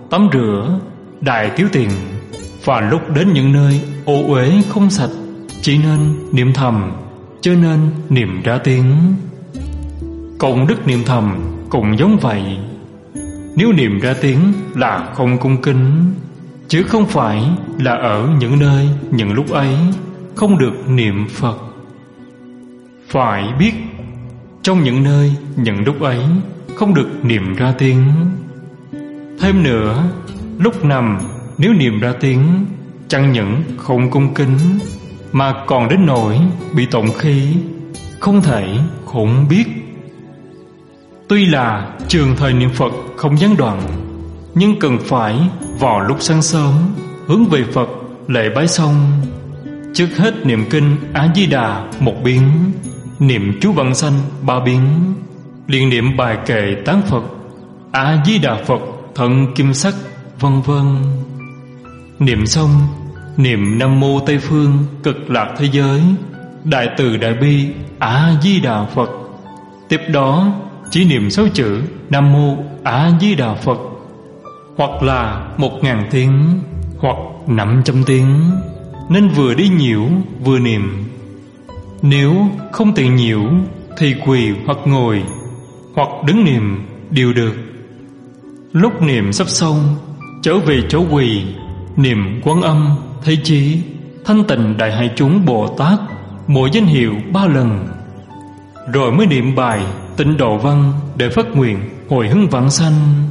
tắm rửa, đại tiểu tiện, và lúc đến những nơi ô uế không sạch, chỉ nên niệm thầm, cho nên niệm ra tiếng. Công đức niệm thầm cũng giống vậy. Nếu niệm ra tiếng là không cung kính, chứ không phải là ở những nơi những lúc ấy không được niệm Phật. Phải biết, trong những nơi những lúc ấy không được niệm ra tiếng. Thêm nữa, lúc nằm nếu niệm ra tiếng, chẳng những không cung kính mà còn đến nỗi bị tổn khí, không thể khủng biết. Tuy là trường thời niệm Phật không gián đoạn, nhưng cần phải vào lúc sáng sớm hướng về Phật lễ bái xong, trước hết niệm kinh A Di Đà một biến, niệm chú Vãng Sanh ba biến, liền niệm bài kệ tán Phật A Di Đà Phật Thận Kim Sắc, vân vân. Niệm xong, niệm Nam Mô Tây Phương Cực Lạc Thế Giới Đại Từ Đại Bi A Di Đà Phật. Tiếp đó chỉ niệm sáu chữ Nam Mô A Di Đà Phật, hoặc là một ngàn tiếng, hoặc năm trăm tiếng, nên vừa đi nhiễu vừa niệm. Nếu không tiện nhiễu thì quỳ hoặc ngồi, hoặc đứng niệm đều được. Lúc niệm sắp xong, trở về chỗ quỳ, niệm Quán Âm, Thế Chí, Thanh Tịnh Đại Hải Chúng Bồ Tát mỗi danh hiệu ba lần, rồi mới niệm bài Tịnh Độ Văn để phát nguyện hồi hướng vãng sanh.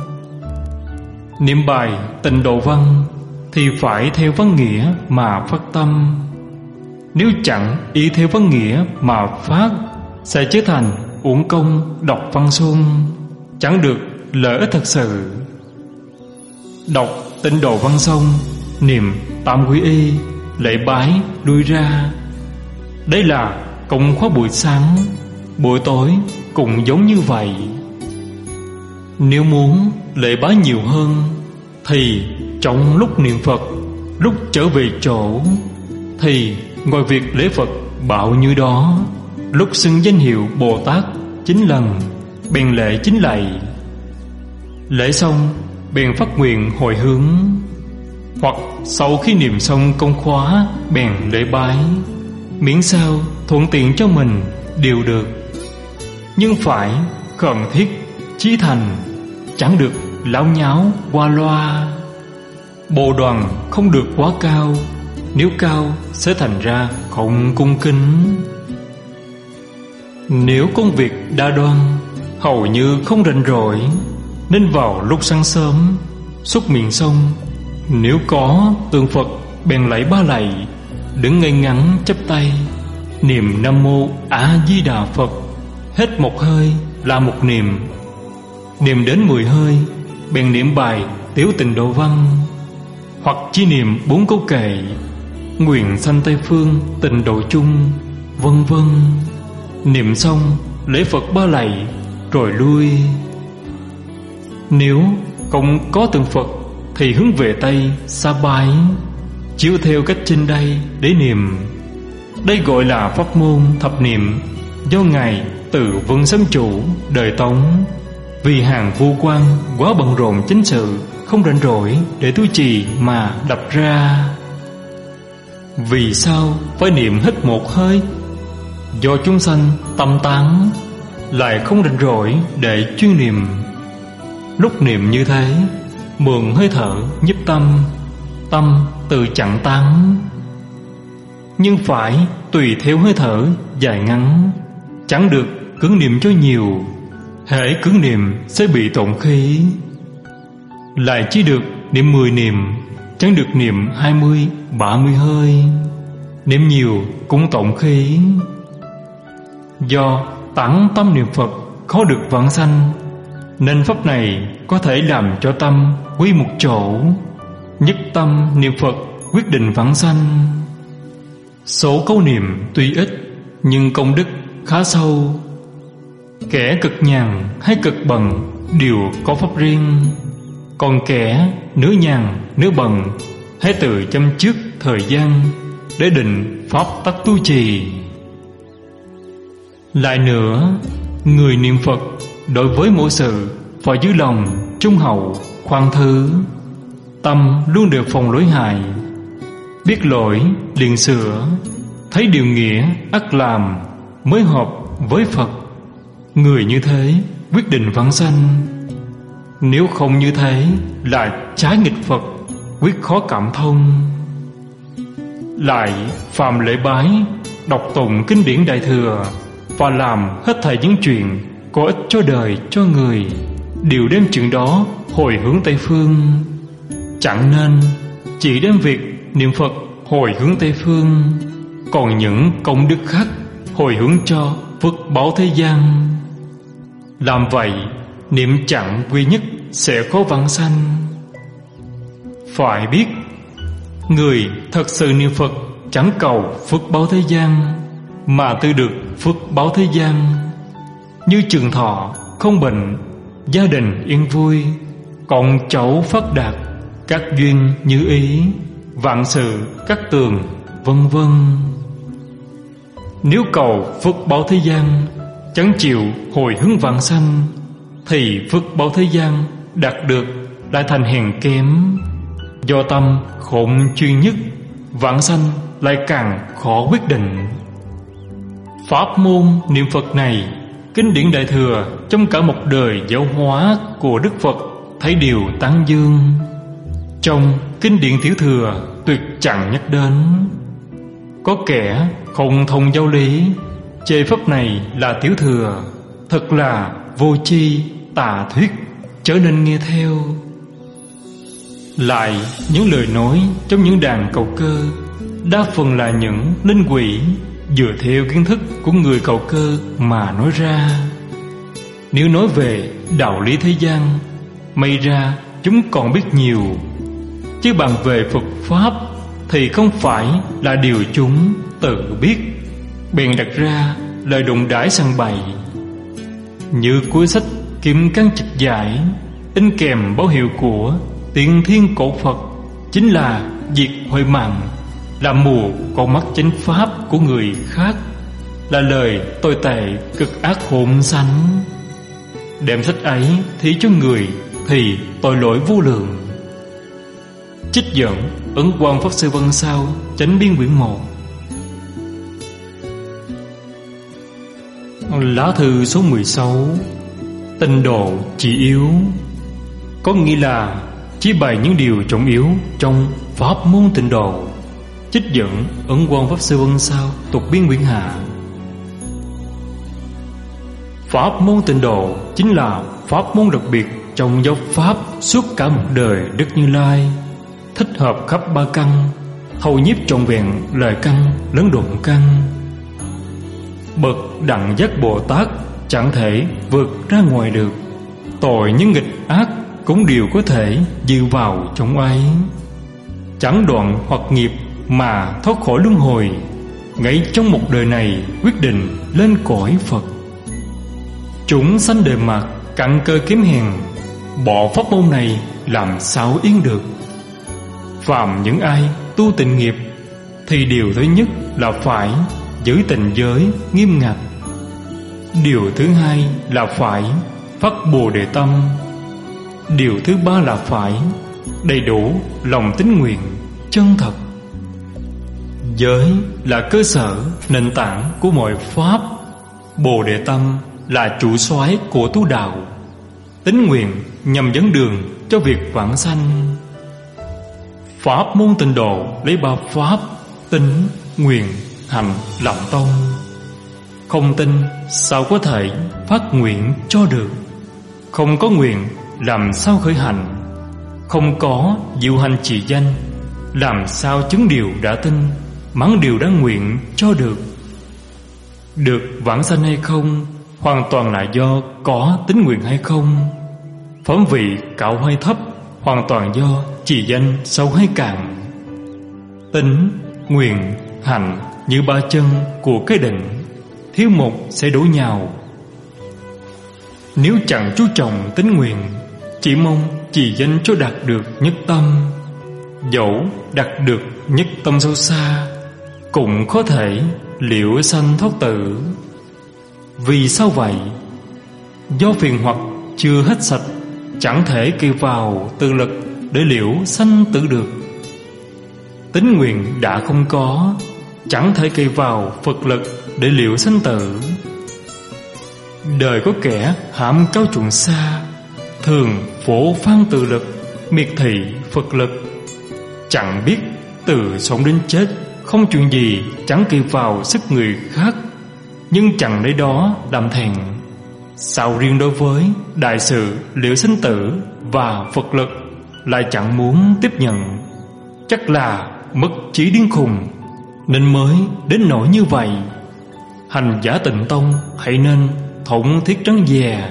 Niệm bài Tịnh Độ Văn thì phải theo văn nghĩa mà phát tâm. Nếu chẳng ý theo văn nghĩa mà phát, sẽ trở thành uổng công đọc văn xuân, chẳng được lợi ích thật sự. Đọc Tịnh Độ Văn xong, niệm Tam Quy Y, lễ bái lui ra. Đây là công khóa buổi sáng, buổi tối cũng giống như vậy. Nếu muốn lễ bái nhiều hơn, thì trong lúc niệm Phật, lúc trở về chỗ, thì ngoài việc lễ Phật bao nhiêu đó, lúc xưng danh hiệu Bồ Tát chín lần, bèn lễ chín lạy. Lễ xong bèn phát nguyện hồi hướng, hoặc sau khi niệm xong công khóa bèn lễ bái, miễn sao thuận tiện cho mình đều được. Nhưng phải khẩn thiết chí thành, chẳng được láo nháo qua loa. Bồ đoàn không được quá cao, nếu cao sẽ thành ra không cung kính. Nếu công việc đa đoan, hầu như không rảnh rỗi, nên vào lúc sáng sớm xúc miệng xong, nếu có tượng Phật bèn lạy ba lạy, đứng ngay ngắn chắp tay, niệm Nam Mô A Di Đà Phật. Hết một hơi là một niệm, niệm đến mười hơi bèn niệm bài Tiểu Tịnh Độ Văn, hoặc chỉ niệm bốn câu kệ nguyện sanh Tây Phương tịnh độ chung, vân vân. Niệm xong lễ Phật ba lạy rồi lui. Nếu không có tượng Phật thì hướng về Tây xa bái, chiếu theo cách trên đây để niệm. Đây gọi là pháp môn thập niệm, do Ngài Từ Vân Sấm Chủ đời Tống vì hàng vô quan quá bận rộn chính sự, không rảnh rỗi để tu trì mà đập ra. Vì sao phải niệm hết một hơi? Do chúng sanh tâm tán, lại không rảnh rỗi để chuyên niệm. Lúc niệm như thế, mượn hơi thở nhiếp tâm, tâm tự chẳng tán. Nhưng phải tùy theo hơi thở dài ngắn, chẳng được cứng niệm cho nhiều, hễ cứng niệm sẽ bị tổn khí. Lại chỉ được niệm mười niệm, chẳng được niệm hai mươi, ba mươi hơi. Niệm nhiều cũng tổn khí. Do tản tâm niệm Phật khó được vãng sanh, nên pháp này có thể làm cho tâm quy một chỗ, nhất tâm niệm Phật quyết định vãng sanh. Số câu niệm tuy ít, nhưng công đức khá sâu. Kẻ cực nhàn hay cực bận đều có pháp riêng, còn kẻ nửa nhàn nửa bận hãy tự chăm trước thời gian để định pháp tắc tu trì. Lại nữa, người niệm Phật đối với mỗi sự phải giữ lòng trung hậu, khoan thứ, tâm luôn đều phòng lỗi hại. Biết lỗi liền sửa, thấy điều nghĩa ắt làm, mới hợp với Phật. Người như thế quyết định vãng sanh. Nếu không như thế là trái nghịch Phật, quyết khó cảm thông. Lại phàm lễ bái, đọc tụng kinh điển Đại Thừa và làm hết thảy những chuyện có ích cho đời cho người, đều đem chuyện đó hồi hướng Tây Phương. Chẳng nên chỉ đem việc niệm Phật hồi hướng Tây Phương, còn những công đức khác hồi hướng cho phước báo thế gian. Làm vậy niệm chẳng duy nhất sẽ có vãng sanh. Phải biết, người thật sự niệm Phật chẳng cầu phước báo thế gian, mà tự được phước báo thế gian, như trường thọ không bệnh, gia đình yên vui, con cháu phát đạt, các duyên như ý, vạn sự cát tường, vân vân. Nếu cầu phước báo thế gian chẳng chịu hồi hướng vãng sanh, thì phước báo thế gian đạt được lại thành hèn kém. Do tâm khổn chuyên nhất, vãng sanh lại càng khó quyết định. Pháp môn niệm Phật này, kinh điển Đại Thừa trong cả một đời giáo hóa của Đức Phật thấy điều tán dương. Trong kinh điển Tiểu Thừa tuyệt chẳng nhắc đến. Có kẻ không thông giáo lý, chê pháp này là Tiểu Thừa, thật là vô tri tà thuyết, trở nên nghe theo. Lại những lời nói trong những đàn cầu cơ, đa phần là những linh quỷ dựa theo kiến thức của người cầu cơ mà nói ra. Nếu nói về đạo lý thế gian, may ra chúng còn biết nhiều, chứ bàn về Phật Pháp thì không phải là điều chúng tự biết, bèn đặt ra lời đụng đãi sằng bậy. Như cuối sách Kim Cang Trực Giải in kèm báo hiệu của Tiên Thiên Cổ Phật, chính là diệt huệ mạng, làm mù con mắt chánh pháp của người khác, là lời tồi tệ cực ác hỗn sánh. Đem sách ấy thí cho người thì tội lỗi vô lượng. Trích dẫn Ấn Quang Pháp Sư Văn Sao, Chánh Biên quyển một. Lá thư số mười sáu. Tịnh độ chỉ yếu, có nghĩa là chỉ bày những điều trọng yếu trong pháp môn tịnh độ. Trích dẫn Ấn Quang Pháp Sư Văn Sao, Tục Biên quyển hạ. Pháp môn tịnh độ chính là pháp môn đặc biệt trong giáo pháp suốt cả một đời Đức Như Lai, thích hợp khắp ba căn, thâu nhiếp trọn vẹn lời căn lẫn độn căn. Bậc Đẳng Giác Bồ Tát chẳng thể vượt ra ngoài được, tội những nghịch ác cũng đều có thể dự vào trong ấy. Chẳng đoạn hoặc nghiệp mà thoát khỏi luân hồi, ngay trong một đời này quyết định lên cõi Phật. Chúng sanh đời mạt cặn cơ kém hèn, bỏ pháp môn này làm sao yên được. Phàm những ai tu tịnh nghiệp thì điều thứ nhất là phải giữ tịnh giới nghiêm ngặt. Điều thứ hai là phải phát Bồ Đề tâm. Điều thứ ba là phải đầy đủ lòng tín nguyện chân thật. Giới là cơ sở nền tảng của mọi pháp. Bồ Đề tâm là chủ soái của tu đạo. Tín nguyện nhằm dẫn đường cho việc vãng sanh. Pháp môn tịnh độ lấy ba pháp tín, nguyện, hành làm tông. Không tin sao có thể phát nguyện cho được. Không có nguyện làm sao khởi hành. Không có diệu hành trì danh, làm sao chứng điều đã tin, mắng điều đã nguyện cho được. Được vãng sanh hay không hoàn toàn là do có tín nguyện hay không. Phẩm vị cao hay thấp hoàn toàn do trì danh sâu hay cạn. Tín, nguyện, hành như ba chân của cái định, thiếu một sẽ đổ nhào. Nếu chẳng chú trọng tín nguyện, chỉ mong trì danh cho đạt được nhất tâm, dẫu đạt được nhất tâm sâu xa, cũng có thể liễu sanh thoát tử. Vì sao vậy? Do phiền hoặc chưa hết sạch, chẳng thể kỳ vào tự lực để liễu sanh tử được. Tín nguyện đã không có, chẳng thể cậy vào Phật lực để liễu sanh tử. Đời có kẻ hãm cao chuộng xa, thường phổ phan tự lực, miệt thị Phật lực. Chẳng biết từ sống đến chết, không chuyện gì chẳng kỳ vào sức người khác, nhưng chẳng lấy đó đạm thèn. Sao riêng đối với đại sự liễu sanh tử và Phật lực lại chẳng muốn tiếp nhận? Chắc là mất trí điên khùng nên mới đến nỗi như vậy. Hành giả Tịnh Tông hãy nên thống thiết trắng dè.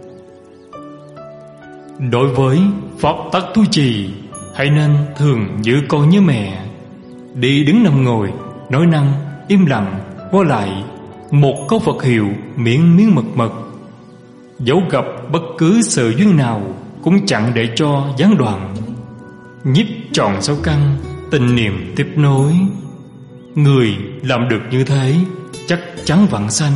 Đối với pháp tắc tu trì, hãy nên thường giữ con như mẹ. Đi đứng nằm ngồi, nói năng im lặng, qua lại một câu Phật hiệu miễn miếng mật mật. Dẫu gặp bất cứ sự duyên nào cũng chẳng để cho gián đoạn. Nhiếp trọn sáu căn, tình niệm tiếp nối. Người làm được như thế chắc chắn vãng sanh.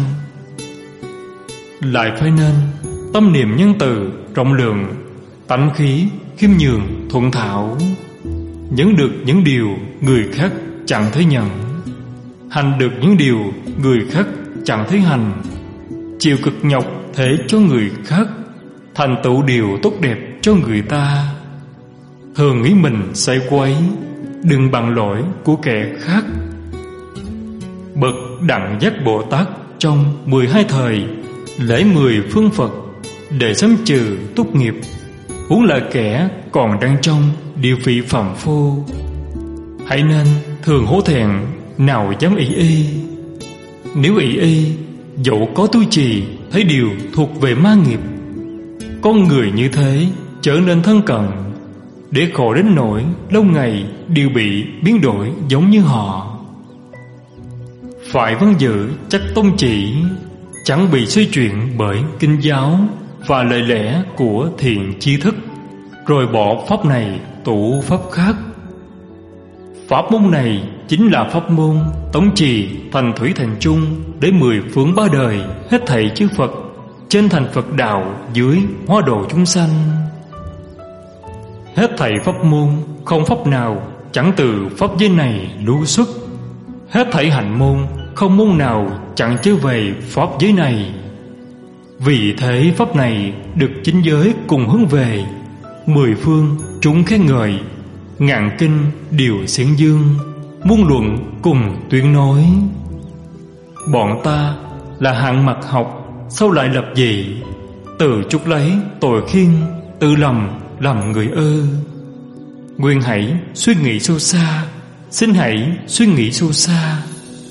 Lại phải nên tâm niệm nhân từ rộng lượng, tánh khí khiêm nhường thuận thảo. Nhẫn được những điều người khác chẳng thấy nhận, hành được những điều người khác chẳng thấy hành. Chịu cực nhọc thể cho người khác, thành tựu điều tốt đẹp cho người ta. Thường nghĩ mình sai quấy, đừng bằng lỗi của kẻ khác. Bậc Đẳng Giác Bồ Tát trong mười hai thời lễ mười phương Phật để sớm trừ tốt nghiệp, huống là kẻ còn đang trong địa vị phàm phu. Hãy nên thường hổ thẹn, nào dám ỷ y. Nếu ỷ y, dẫu có tu trì, thấy điều thuộc về ma nghiệp. Con người như thế trở nên thân cận, để khổ đến nỗi lâu ngày đều bị biến đổi giống như họ. Phải vâng giữ chắc tông chỉ, chẳng bị xoay chuyển bởi kinh giáo và lời lẽ của thiện tri thức, rồi bỏ pháp này tụ pháp khác. Pháp môn này chính là pháp môn tống trì thành thủy thành trung, để mười phương ba đời hết thảy chư Phật trên thành Phật đạo, dưới hóa độ chúng sanh. Hết thảy pháp môn, không pháp nào chẳng từ pháp giới này lưu xuất. Hết thảy hạnh môn, không môn nào chẳng trở về pháp giới này. Vì thế pháp này được chính giới cùng hướng về, mười phương chúng khen ngợi, ngàn kinh đều xiển dương, muôn luận cùng tuyên nói. Bọn ta là hạng mặt học, sao lại lập gì? Từ chút lấy tội khiên, tự lầm làm người ơ. Nguyện hãy suy nghĩ sâu xa, xin hãy suy nghĩ sâu xa.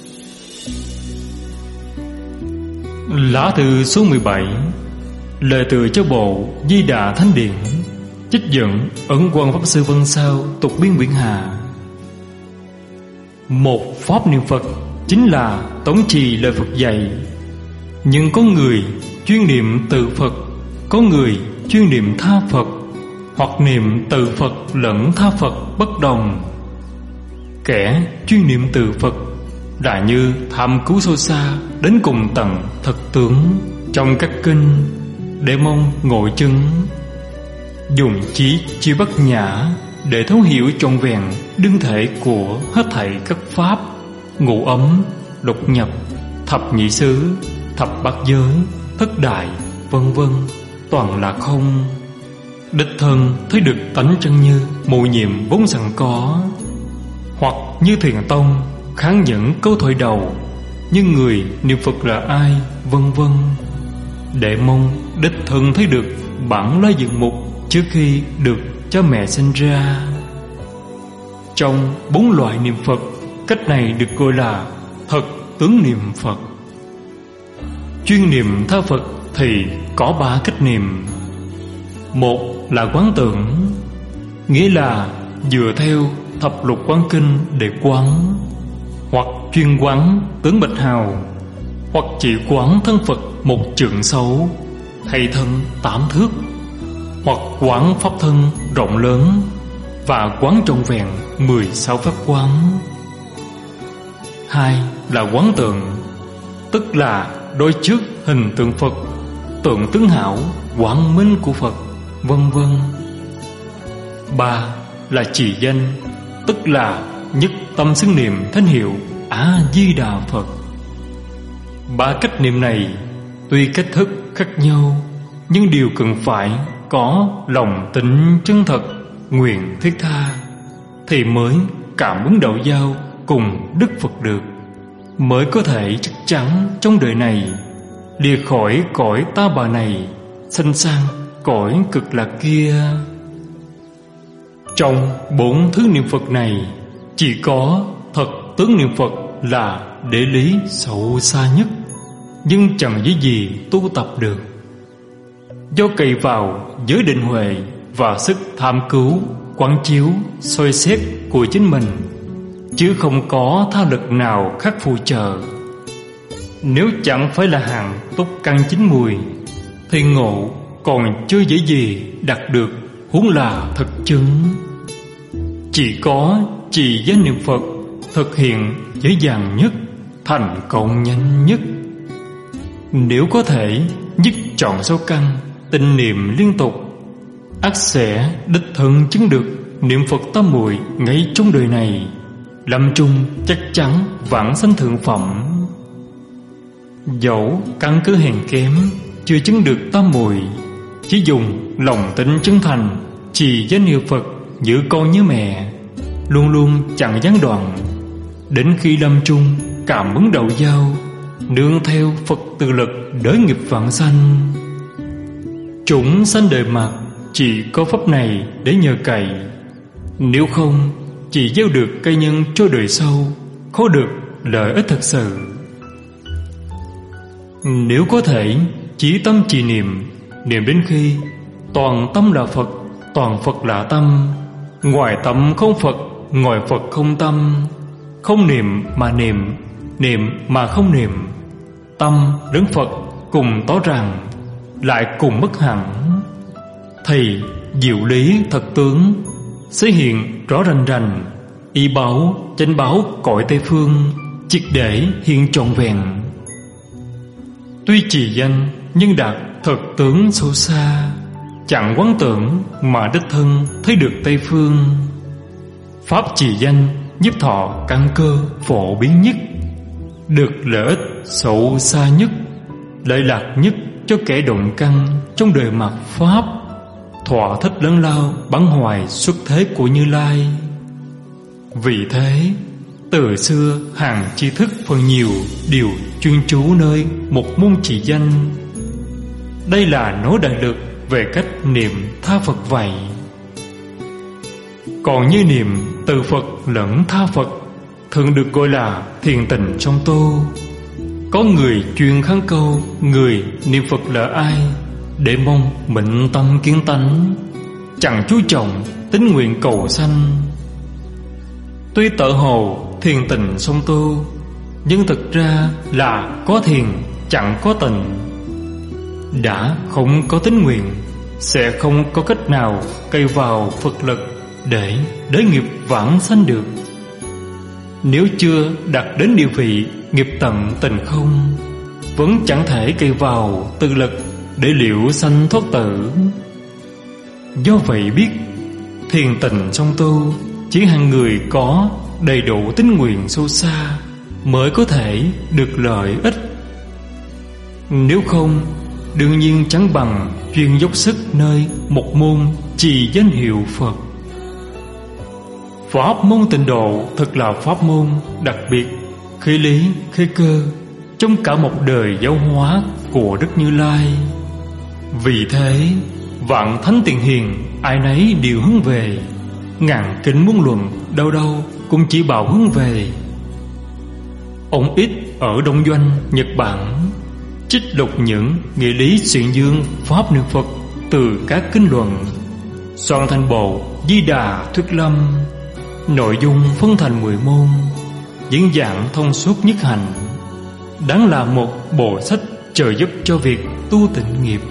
Lá thư số mười bảy. Lời từ cho bộ Di Đà Thánh Điện, trích dẫn Ấn Quang Pháp Sư Vân Sao tục biên Biển Hà. Một pháp niệm Phật chính là tống trì lời Phật dạy. Nhưng có người chuyên niệm từ Phật, có người chuyên niệm tha Phật, hoặc niệm từ Phật lẫn tha Phật bất đồng. Kẻ chuyên niệm từ Phật là như tham cứu sâu xa đến cùng tận thật tướng trong các kinh, để mong ngộ chứng. Dùng trí chi bất nhã để thấu hiểu trọn vẹn đương thể của hết thảy các pháp, ngũ ấm, lục nhập, thập nhị xứ, thập bát giới, thất đại, vân vân, toàn là không. Đích thân thấy được tánh chân như mụ nhiệm vốn sẵn có. Hoặc như Thiền Tông kháng những câu thoại đầu, nhưng người niệm Phật là ai, vân vân, để mong đích thân thấy được bản lai dựng mục trước khi được cha mẹ sinh ra. Trong bốn loại niệm Phật, cách này được gọi là thật tướng niệm Phật. Chuyên niệm tha Phật thì có ba cách niệm. Một là quán tưởng, nghĩa là dựa theo thập lục quán kinh để quán, hoặc chuyên quán tướng bạch hào, hoặc chỉ quán thân Phật một trượng xấu, hay thân tám thước, hoặc quán pháp thân rộng lớn và quán trọn vẹn mười sáu pháp quán. Hai là quán tượng, tức là đối trước hình tượng Phật, tượng tướng hảo, quán minh của Phật, vân vân. Ba là trì danh, tức là nhất tâm xưng niệm thánh hiệu A Di Đà Phật. Ba cách niệm này tuy cách thức khác nhau, nhưng đều cần phải có lòng tin chân thật, nguyện thiết tha, thì mới cảm ứng đạo giao cùng Đức Phật được, mới có thể chắc chắn trong đời này lìa khỏi cõi ta bà này, sanh sang cõi cực lạc kia. Trong bốn thứ niệm Phật này, chỉ có thật tướng niệm Phật là để lý sâu xa nhất, nhưng chẳng dễ gì tu tập được. Do cậy vào giới định huệ và sức tham cứu, quán chiếu, soi xét của chính mình, chứ không có tha lực nào khác phụ trợ. Nếu chẳng phải là hạng túc căn chín mùi, thì ngộ còn chưa dễ gì đạt được, huống là thực chứng. Chỉ có trì danh niệm Phật thực hiện dễ dàng nhất, thành công nhanh nhất. Nếu có thể nhất chọn sáu căn, tinh niệm liên tục, ắt sẽ đích thân chứng được niệm Phật tam muội ngay trong đời này, lâm chung chắc chắn vãng sanh thượng phẩm. Dẫu căn cứ hèn kém, chưa chứng được tam muội, chỉ dùng lòng tin chân thành trì danh niệm Phật như con nhớ mẹ, luôn luôn chẳng gián đoạn, đến khi lâm chung cảm ứng đạo giao, nương theo Phật từ lực đới nghiệp vãng sanh. Chúng sanh đời mặt chỉ có pháp này để nhờ cậy, nếu không chỉ gieo được cây nhân cho đời sau, khó được lợi ích thật sự. Nếu có thể chí tâm trì niệm, niệm đến khi toàn tâm là Phật, toàn Phật là tâm, ngoài tâm không Phật, ngoài Phật không tâm, không niệm mà niệm, niệm mà không niệm, tâm lẫn Phật cùng tỏ ràng, lại cùng mất hẳn, thì diệu lý thật tướng sẽ hiện rõ rành rành, y báo chánh báo cõi Tây phương triệt để hiện trọn vẹn. Tuy trì danh nhưng đạt thật tướng sâu xa, chẳng quán tưởng mà đích thân thấy được Tây phương. Pháp trì danh nhiếp thọ căn cơ phổ biến nhất, được lợi ích sâu xa nhất, lợi lạc nhất cho kẻ động căn trong đời mạt pháp, thỏa thích lớn lao bắn hoài xuất thế của Như Lai. Vì thế từ xưa hàng tri thức phần nhiều đều chuyên chú nơi một môn trì danh. Đây là nói đại lực về cách niệm tha Phật vậy. Còn như niệm từ Phật lẫn tha Phật thường được gọi là thiền tịnh trong tu. Có người chuyên kháng câu người niệm Phật là ai, để mong mệnh tâm kiến tánh, chẳng chú trọng tín nguyện cầu sanh. Tuy tự hồ thiền tịnh song tu, nhưng thực ra là có thiền chẳng có tịnh. Đã không có tín nguyện, sẽ không có cách nào cậy vào Phật lực để đới nghiệp vãng sanh được. Nếu chưa đạt đến địa vị nghiệp tận tình không, vẫn chẳng thể cậy vào tự lực để liễu sanh thoát tử. Do vậy biết thiền tịnh song tu chỉ hàng người có đầy đủ tín nguyện sâu xa mới có thể được lợi ích. Nếu không, đương nhiên chẳng bằng chuyên dốc sức nơi một môn trì danh hiệu Phật. Pháp môn tịnh độ thật là pháp môn đặc biệt, khí lý, khí cơ trong cả một đời giáo hóa của Đức Như Lai. Vì thế vạn thánh tiền hiền ai nấy đều hướng về, ngàn kinh muốn luận đâu đâu cũng chỉ bảo hướng về. Ông ít ở Đông Doanh, Nhật Bản trích lục những nghĩa lý xuyên dương pháp niệm Phật từ các kinh luận, soạn thành bộ Di Đà Thuyết Lâm, nội dung phân thành mười môn, diễn giảng thông suốt nhất hành, đáng là một bộ sách trợ giúp cho việc tu tịnh nghiệp.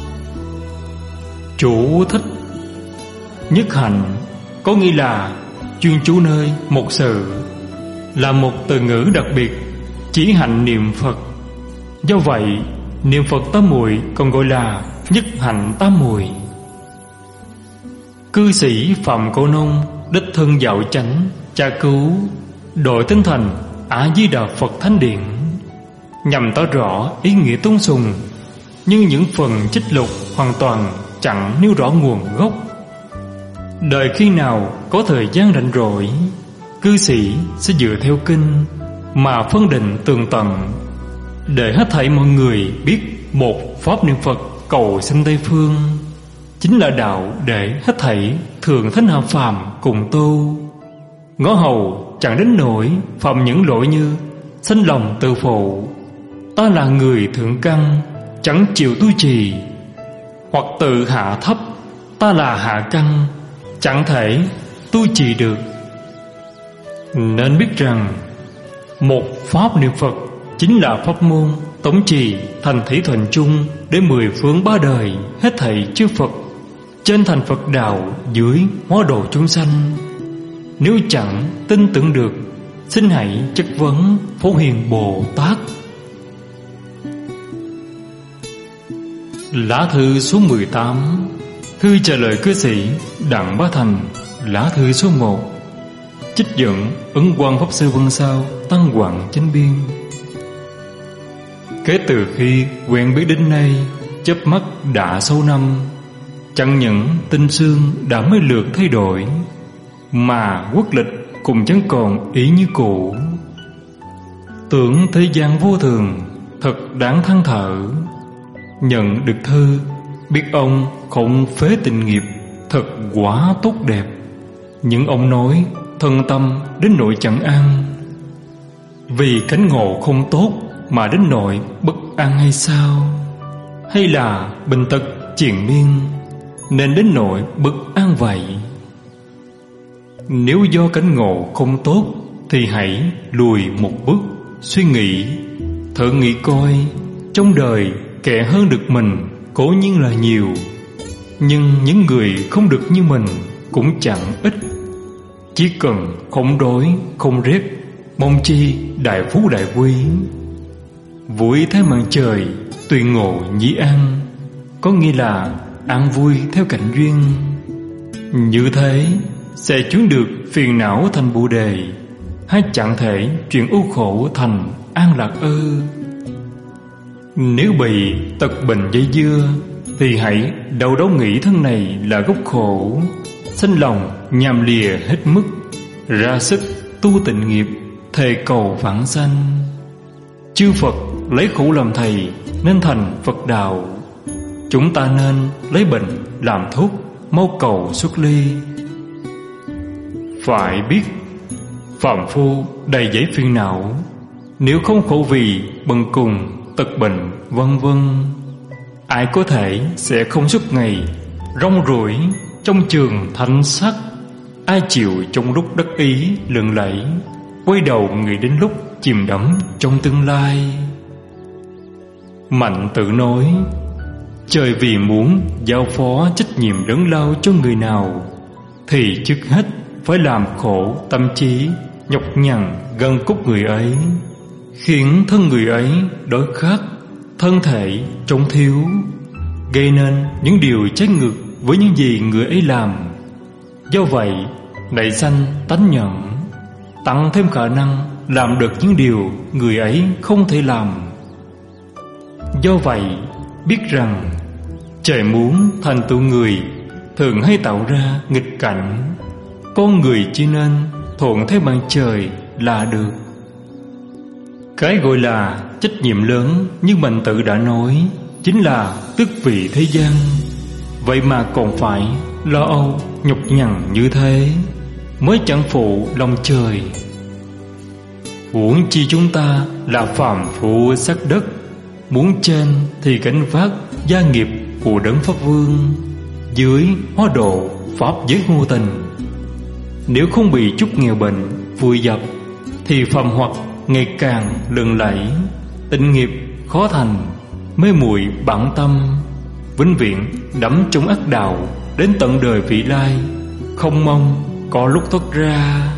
Chú thích: nhất hành có nghĩa là chuyên chú nơi một sự, là một từ ngữ đặc biệt chỉ hành niệm Phật. Do vậy niệm Phật tám muội còn gọi là nhất hạnh tám muội. Cư sĩ Phạm Cô Nông đích thân dạo chánh tra cứu đội tinh thành A Di Đà Phật Thánh Điện, nhằm tỏ rõ ý nghĩa tôn sùng, nhưng những phần trích lục hoàn toàn chẳng nêu rõ nguồn gốc. Đợi khi nào có thời gian rảnh rỗi, cư sĩ sẽ dựa theo kinh mà phân định tường tận, để hết thảy mọi người biết một pháp niệm Phật cầu sinh Tây Phương chính là đạo để hết thảy thường thánh hạ phàm cùng tu. Ngõ hầu chẳng đến nỗi phạm những lỗi như sanh lòng tự phụ, ta là người thượng căn chẳng chịu tu trì, hoặc tự hạ thấp, ta là hạ căn chẳng thể tu trì được. Nên biết rằng một pháp niệm Phật chính là pháp môn tổng trì thành thủy thuận chung để mười phương ba đời hết thảy chư Phật trên thành Phật đạo, dưới hóa độ chúng sanh. Nếu chẳng tin tưởng được, xin hãy chất vấn Phổ Hiền Bồ Tát. Lá thư số mười tám. Thư trả lời cư sĩ Đặng Bá Thành. Lá thư số một. Trích dẫn Ấn Quang Pháp Sư Vân Sao, Tăng Hoàng Chánh Biên. Kể từ khi quen biết đến nay, chớp mắt đã sáu năm, chẳng những tinh xương đã mới lượt thay đổi, mà quốc lịch cũng chẳng còn ý như cũ. Tưởng thế gian vô thường, thật đáng than thở. Nhận được thư, biết ông không phế tình nghiệp, thật quá tốt đẹp. Những ông nói thân tâm đến nỗi chẳng an, vì cánh ngộ không tốt mà đến nỗi bất an hay sao? Hay là bệnh tật triền miên nên đến nỗi bất an vậy? Nếu do cánh ngộ không tốt thì hãy lùi một bước, suy nghĩ, thử nghĩ coi, trong đời kẻ hơn được mình cố nhiên là nhiều, nhưng những người không được như mình cũng chẳng ít. Chỉ cần không đói không rét, mong chi đại phú đại quý. Vui theo màn trời, tùy ngộ nhĩ an, có nghĩa là an vui theo cảnh duyên. Như thế sẽ chuyển được phiền não thành bồ đề, hay chẳng thể chuyển ưu khổ thành an lạc ư? Nếu bị tật bệnh dây dưa thì hãy đầu đau nghĩ thân này là gốc khổ, sanh lòng nhàm lìa hết mức, ra sức tu tịnh nghiệp, thề cầu vãng sanh. Chư Phật lấy khổ làm thầy nên thành Phật đạo, chúng ta nên lấy bệnh làm thuốc, mau cầu xuất ly. Phải biết phàm phu đầy dẫy phiền não, nếu không khổ vì bần cùng, tật bệnh vân vân, ai có thể sẽ không suốt ngày rong ruổi trong trường thanh sắc? Ai chịu trong lúc đắc ý lừng lẫy, quay đầu nghĩ đến lúc chìm đắm trong tương lai? Mạnh tự nói, trời vì muốn giao phó trách nhiệm lớn lao cho người nào, thì trước hết phải làm khổ tâm trí, nhọc nhằn gân cốt người ấy, khiến thân người ấy đói khát, thân thể trống thiếu, gây nên những điều trái ngược với những gì người ấy làm. Do vậy nảy sanh tánh nhẫn, tăng thêm khả năng làm được những điều người ấy không thể làm. Do vậy biết rằng trời muốn thành tựu người thường hay tạo ra nghịch cảnh, con người chỉ nên thuận theo màn trời là được. Cái gọi là trách nhiệm lớn như Mạnh Tự đã nói chính là tước vị thế gian, vậy mà còn phải lo âu nhọc nhằn như thế, mới chẳng phụ lòng trời. Huống chi chúng ta là phàm phu sắc đất, muốn trên thì gánh vác gia nghiệp của Đấng Pháp Vương, dưới hóa độ pháp giới vô tình. Nếu không bị chút nghèo bệnh vùi dập thì phàm hoặc ngày càng lừng lẫy, tịnh nghiệp khó thành, mê muội bản tâm, vĩnh viễn đắm trong ác đạo đến tận đời vị lai, không mong có lúc thoát ra.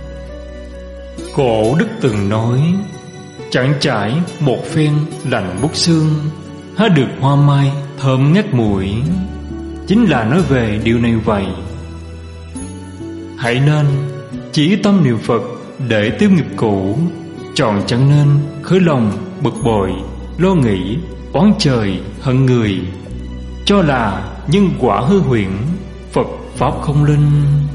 Cổ Đức từng nói, chẳng trải một phen lạnh buốt xương, há được hoa mai thơm ngát mũi. Chính là nói về điều này vậy. hãy nên chỉ tâm niệm Phật để tiêu nghiệp cũ, chọn chẳng nên khởi lòng bực bội, lo nghĩ, oán trời hận người, cho là nhân quả hư huyễn, Phật pháp không linh.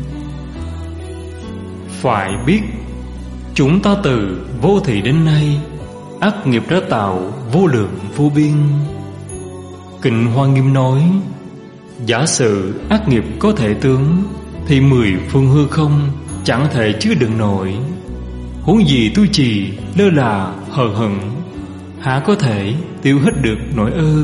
Phải biết chúng ta từ vô thị đến nay, ác nghiệp đã tạo vô lượng vô biên. Kinh Hoa Nghiêm nói, giả sử ác nghiệp có thể tướng, thì mười phương hư không chẳng thể chứa đựng nổi. Huống gì tu trì lơ là hờ hững, há có thể tiêu hết được nỗi ơ.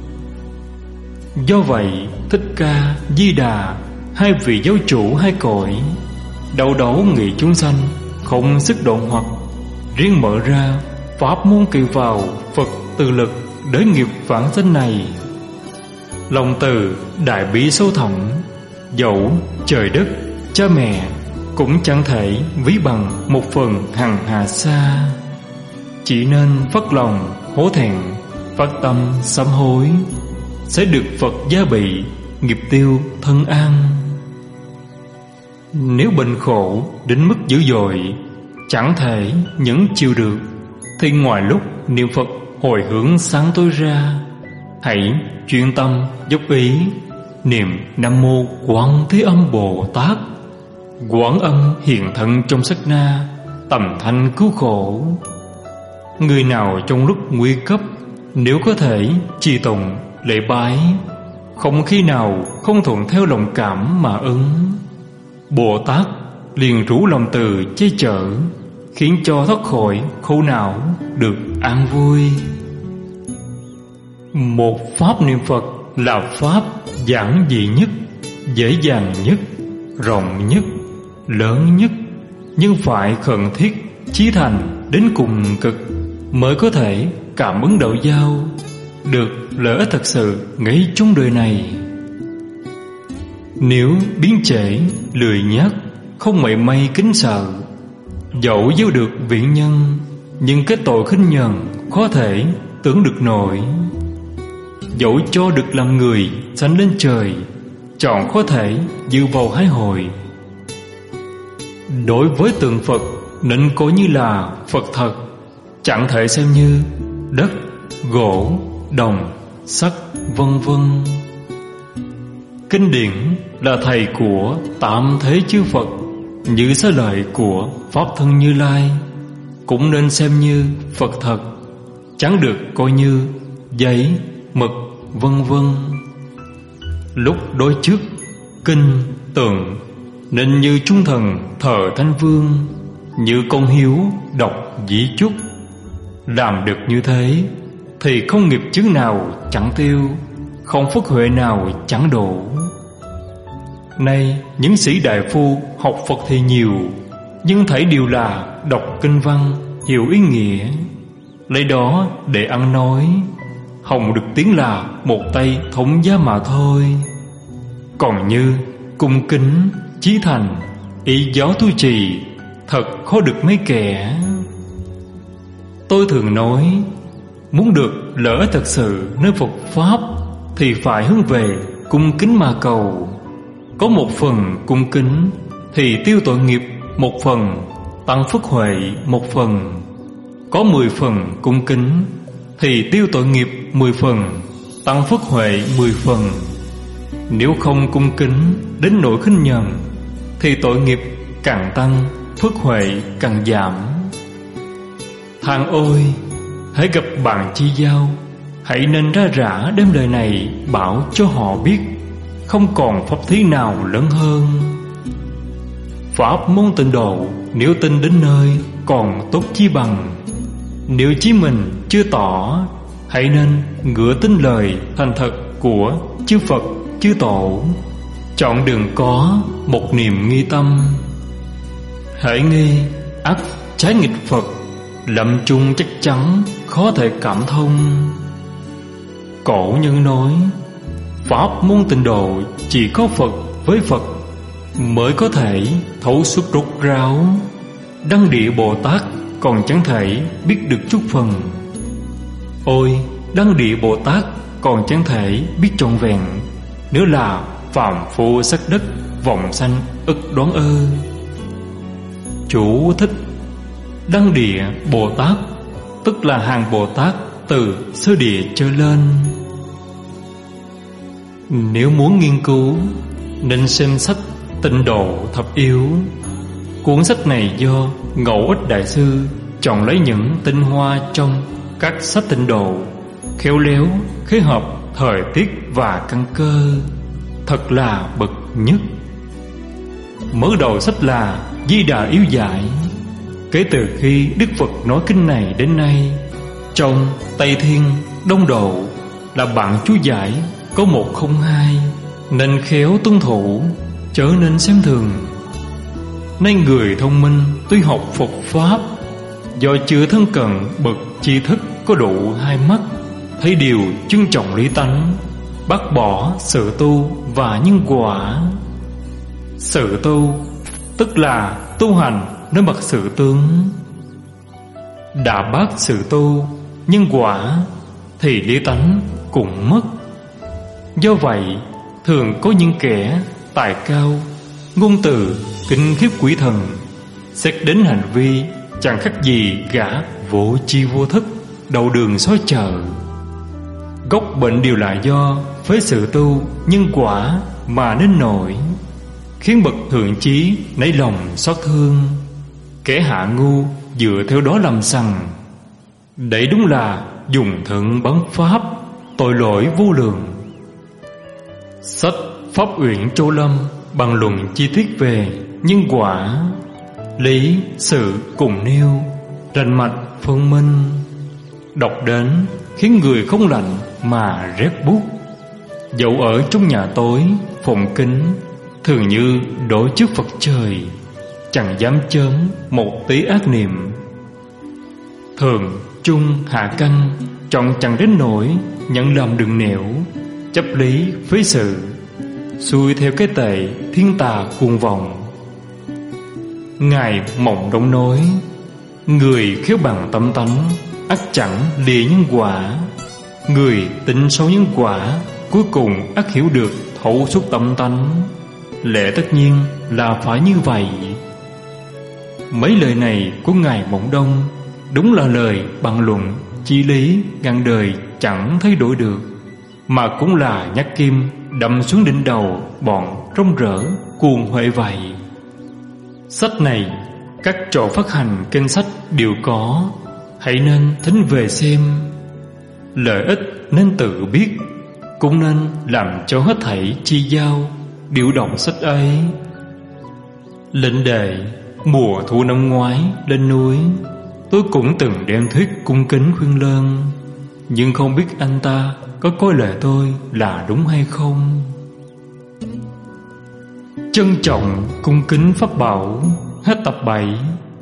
Do vậy Thích Ca Di Đà, hai vị giáo chủ hai cõi, đầu đấu nghị chúng sanh không sức độ hoặc, riêng mở ra pháp môn kỳ vào Phật từ lực để nghiệp vãng sinh này. Lòng từ đại bi sâu thẳm, dẫu trời đất cha mẹ cũng chẳng thể ví bằng một phần hằng hà xa. Chỉ nên phát lòng hổ thẹn, phát tâm sám hối, sẽ được Phật gia bị, nghiệp tiêu thân an. Nếu bệnh khổ đến mức dữ dội, chẳng thể nhẫn chịu được, thì ngoài lúc niệm Phật hồi hướng sáng tối ra, hãy chuyên tâm dốc ý niệm Nam Mô Quán Thế Âm Bồ Tát. Quán âm hiện thân trong sát na, tầm thanh cứu khổ. Người nào trong lúc nguy cấp, nếu có thể trì tụng lễ bái, không khi nào không thuận theo lòng cảm mà ứng, Bồ Tát liền rủ lòng từ che chở, khiến cho thoát khỏi khổ não, được an vui. Một pháp niệm Phật là pháp giản dị nhất, dễ dàng nhất, rộng nhất, lớn nhất, nhưng phải khẩn thiết chí thành đến cùng cực mới có thể cảm ứng đạo giao, được lợi ích thật sự ngay trong đời này. Nếu biến trễ, lười nhác, không mảy may kính sợ, dẫu gieo được vị nhân, nhưng cái tội khinh nhờn khó thể tưởng được nổi. Dẫu cho được làm người sánh lên trời, chọn khó thể dự vào hái hồi. Đối với tượng Phật nên coi như là Phật thật, chẳng thể xem như đất, gỗ, đồng, sắt, vân vân. Kinh điển là thầy của tám thế chư Phật, như xá lợi của Pháp Thân Như Lai, cũng nên xem như Phật thật, chẳng được coi như giấy, mực, vân vân. Lúc đối trước kinh tượng, nên như chúng thần thờ Thánh Vương, như con hiếu đọc dĩ chúc. Làm được như thế thì không nghiệp chướng nào chẳng tiêu, không phước huệ nào chẳng đổ. Nay những sĩ đại phu học Phật thì nhiều, nhưng thảy đều là đọc kinh văn, hiểu ý nghĩa, lấy đó để ăn nói, hồng được tiếng là một tay thống giá mà thôi. Còn như cung kính, chí thành, ý giáo tu trì, thật khó được mấy kẻ. Tôi thường nói, muốn được lợi ích thật sự nơi Phật Pháp, thì phải hướng về cung kính mà cầu. Có một phần cung kính thì tiêu tội nghiệp một phần, tăng phước huệ một phần. Có mười phần cung kính thì tiêu tội nghiệp mười phần, tăng phước huệ mười phần. Nếu không cung kính đến nỗi khinh nhờn, thì tội nghiệp càng tăng, phước huệ càng giảm. Thang ôi, hãy gặp bạn chi giao, hãy nên ra rã đem lời này bảo cho họ biết, không còn pháp thí nào lớn hơn. Pháp môn tịnh độ, nếu tin đến nơi còn tốt chi bằng. Nếu chí mình chưa tỏ, hãy nên ngựa tin lời thành thật của chư Phật chư Tổ, chọn đường có một niềm nghi tâm. Hãy nghi ắt trái nghịch Phật, lâm chung chắc chắn khó thể cảm thông. Cổ nhân nói, pháp môn tịnh độ chỉ có Phật với Phật mới có thể thấu suốt rốt ráo. Đăng địa Bồ Tát còn chẳng thể biết được chút phần. Ôi, Đăng địa Bồ Tát còn chẳng thể biết trọn vẹn, nếu là phàm phu sắc đất vọng sanh ức đoán ơ. Chú thích: Đăng Địa Bồ Tát tức là hàng Bồ Tát từ sơ địa trở lên. Nếu muốn nghiên cứu nên xem sách Tịnh Độ Thập Yếu. Cuốn sách này do Ngẫu Ích Đại Sư chọn lấy những tinh hoa trong các sách tịnh độ, khéo léo khế hợp thời tiết và căn cơ, thật là bậc nhất. Mở đầu sách là Di Đà Yếu Giải. Kể từ khi Đức Phật nói kinh này đến nay, trong Tây Thiên Đông Độ là bạn chú giải có một không hai, nên khéo tuân thủ, chớ nên xem thường. Nên người thông minh tuy học Phật Pháp, do chưa thân cận bậc tri thức có đủ hai mắt, thấy điều trân trọng lý tánh, bác bỏ sự tu và nhân quả. Sự tu tức là tu hành nơi mặt sự tướng. Đã bác sự tu, nhân quả thì lý tánh cũng mất. Do vậy thường có những kẻ tài cao, ngôn từ kinh khiếp quỷ thần, xét đến hành vi chẳng khác gì gã vô tri vô thức, đầu đường xó chợ. Gốc bệnh đều là do với sự tu nhân quả mà nên nổi, khiến bậc thượng trí nảy lòng xót thương. Kẻ hạ ngu dựa theo đó làm sằng, đấy đúng là dùng thượng bắn pháp, tội lỗi vô lượng. Sách Pháp Uyển Châu Lâm bằng luận chi tiết về nhân quả, lý sự cùng nêu, rành mạch phân minh. Đọc đến khiến người không lạnh mà rét buốt. Dẫu ở trong nhà tối phụng kính, thường như đối trước Phật trời, chẳng dám chớm một tí ác niệm. Thường trung hạ căn, chọn chẳng đến nỗi nhận làm đường nẻo, chấp lý phế sự, xuôi theo cái tệ thiên tà cuồng vọng. Ngài mộng đông nói, người khéo bằng tâm tánh, ắt chẳng lìa nhân quả. Người tính sâu nhân quả, cuối cùng ắt hiểu được thấu suốt tâm tánh. Lẽ tất nhiên là phải như vậy. Mấy lời này của Ngài Mộng Đông đúng là lời bằng luận chí lý ngàn đời chẳng thay đổi được, mà cũng là nhát kim đâm xuống đỉnh đầu bọn rong rỡ cuồng huệ vậy. Sách này các chỗ phát hành kênh sách đều có, hãy nên thính về xem. Lợi ích nên tự biết, cũng nên làm cho hết thảy chi giao điều động sách ấy. Lệnh Đề mùa thu năm ngoái lên núi, tôi cũng từng đem thuyết cung kính khuyên lơn, nhưng không biết anh ta có coi lời tôi là đúng hay không. Trân trọng cung kính pháp bảo. Hết tập bảy.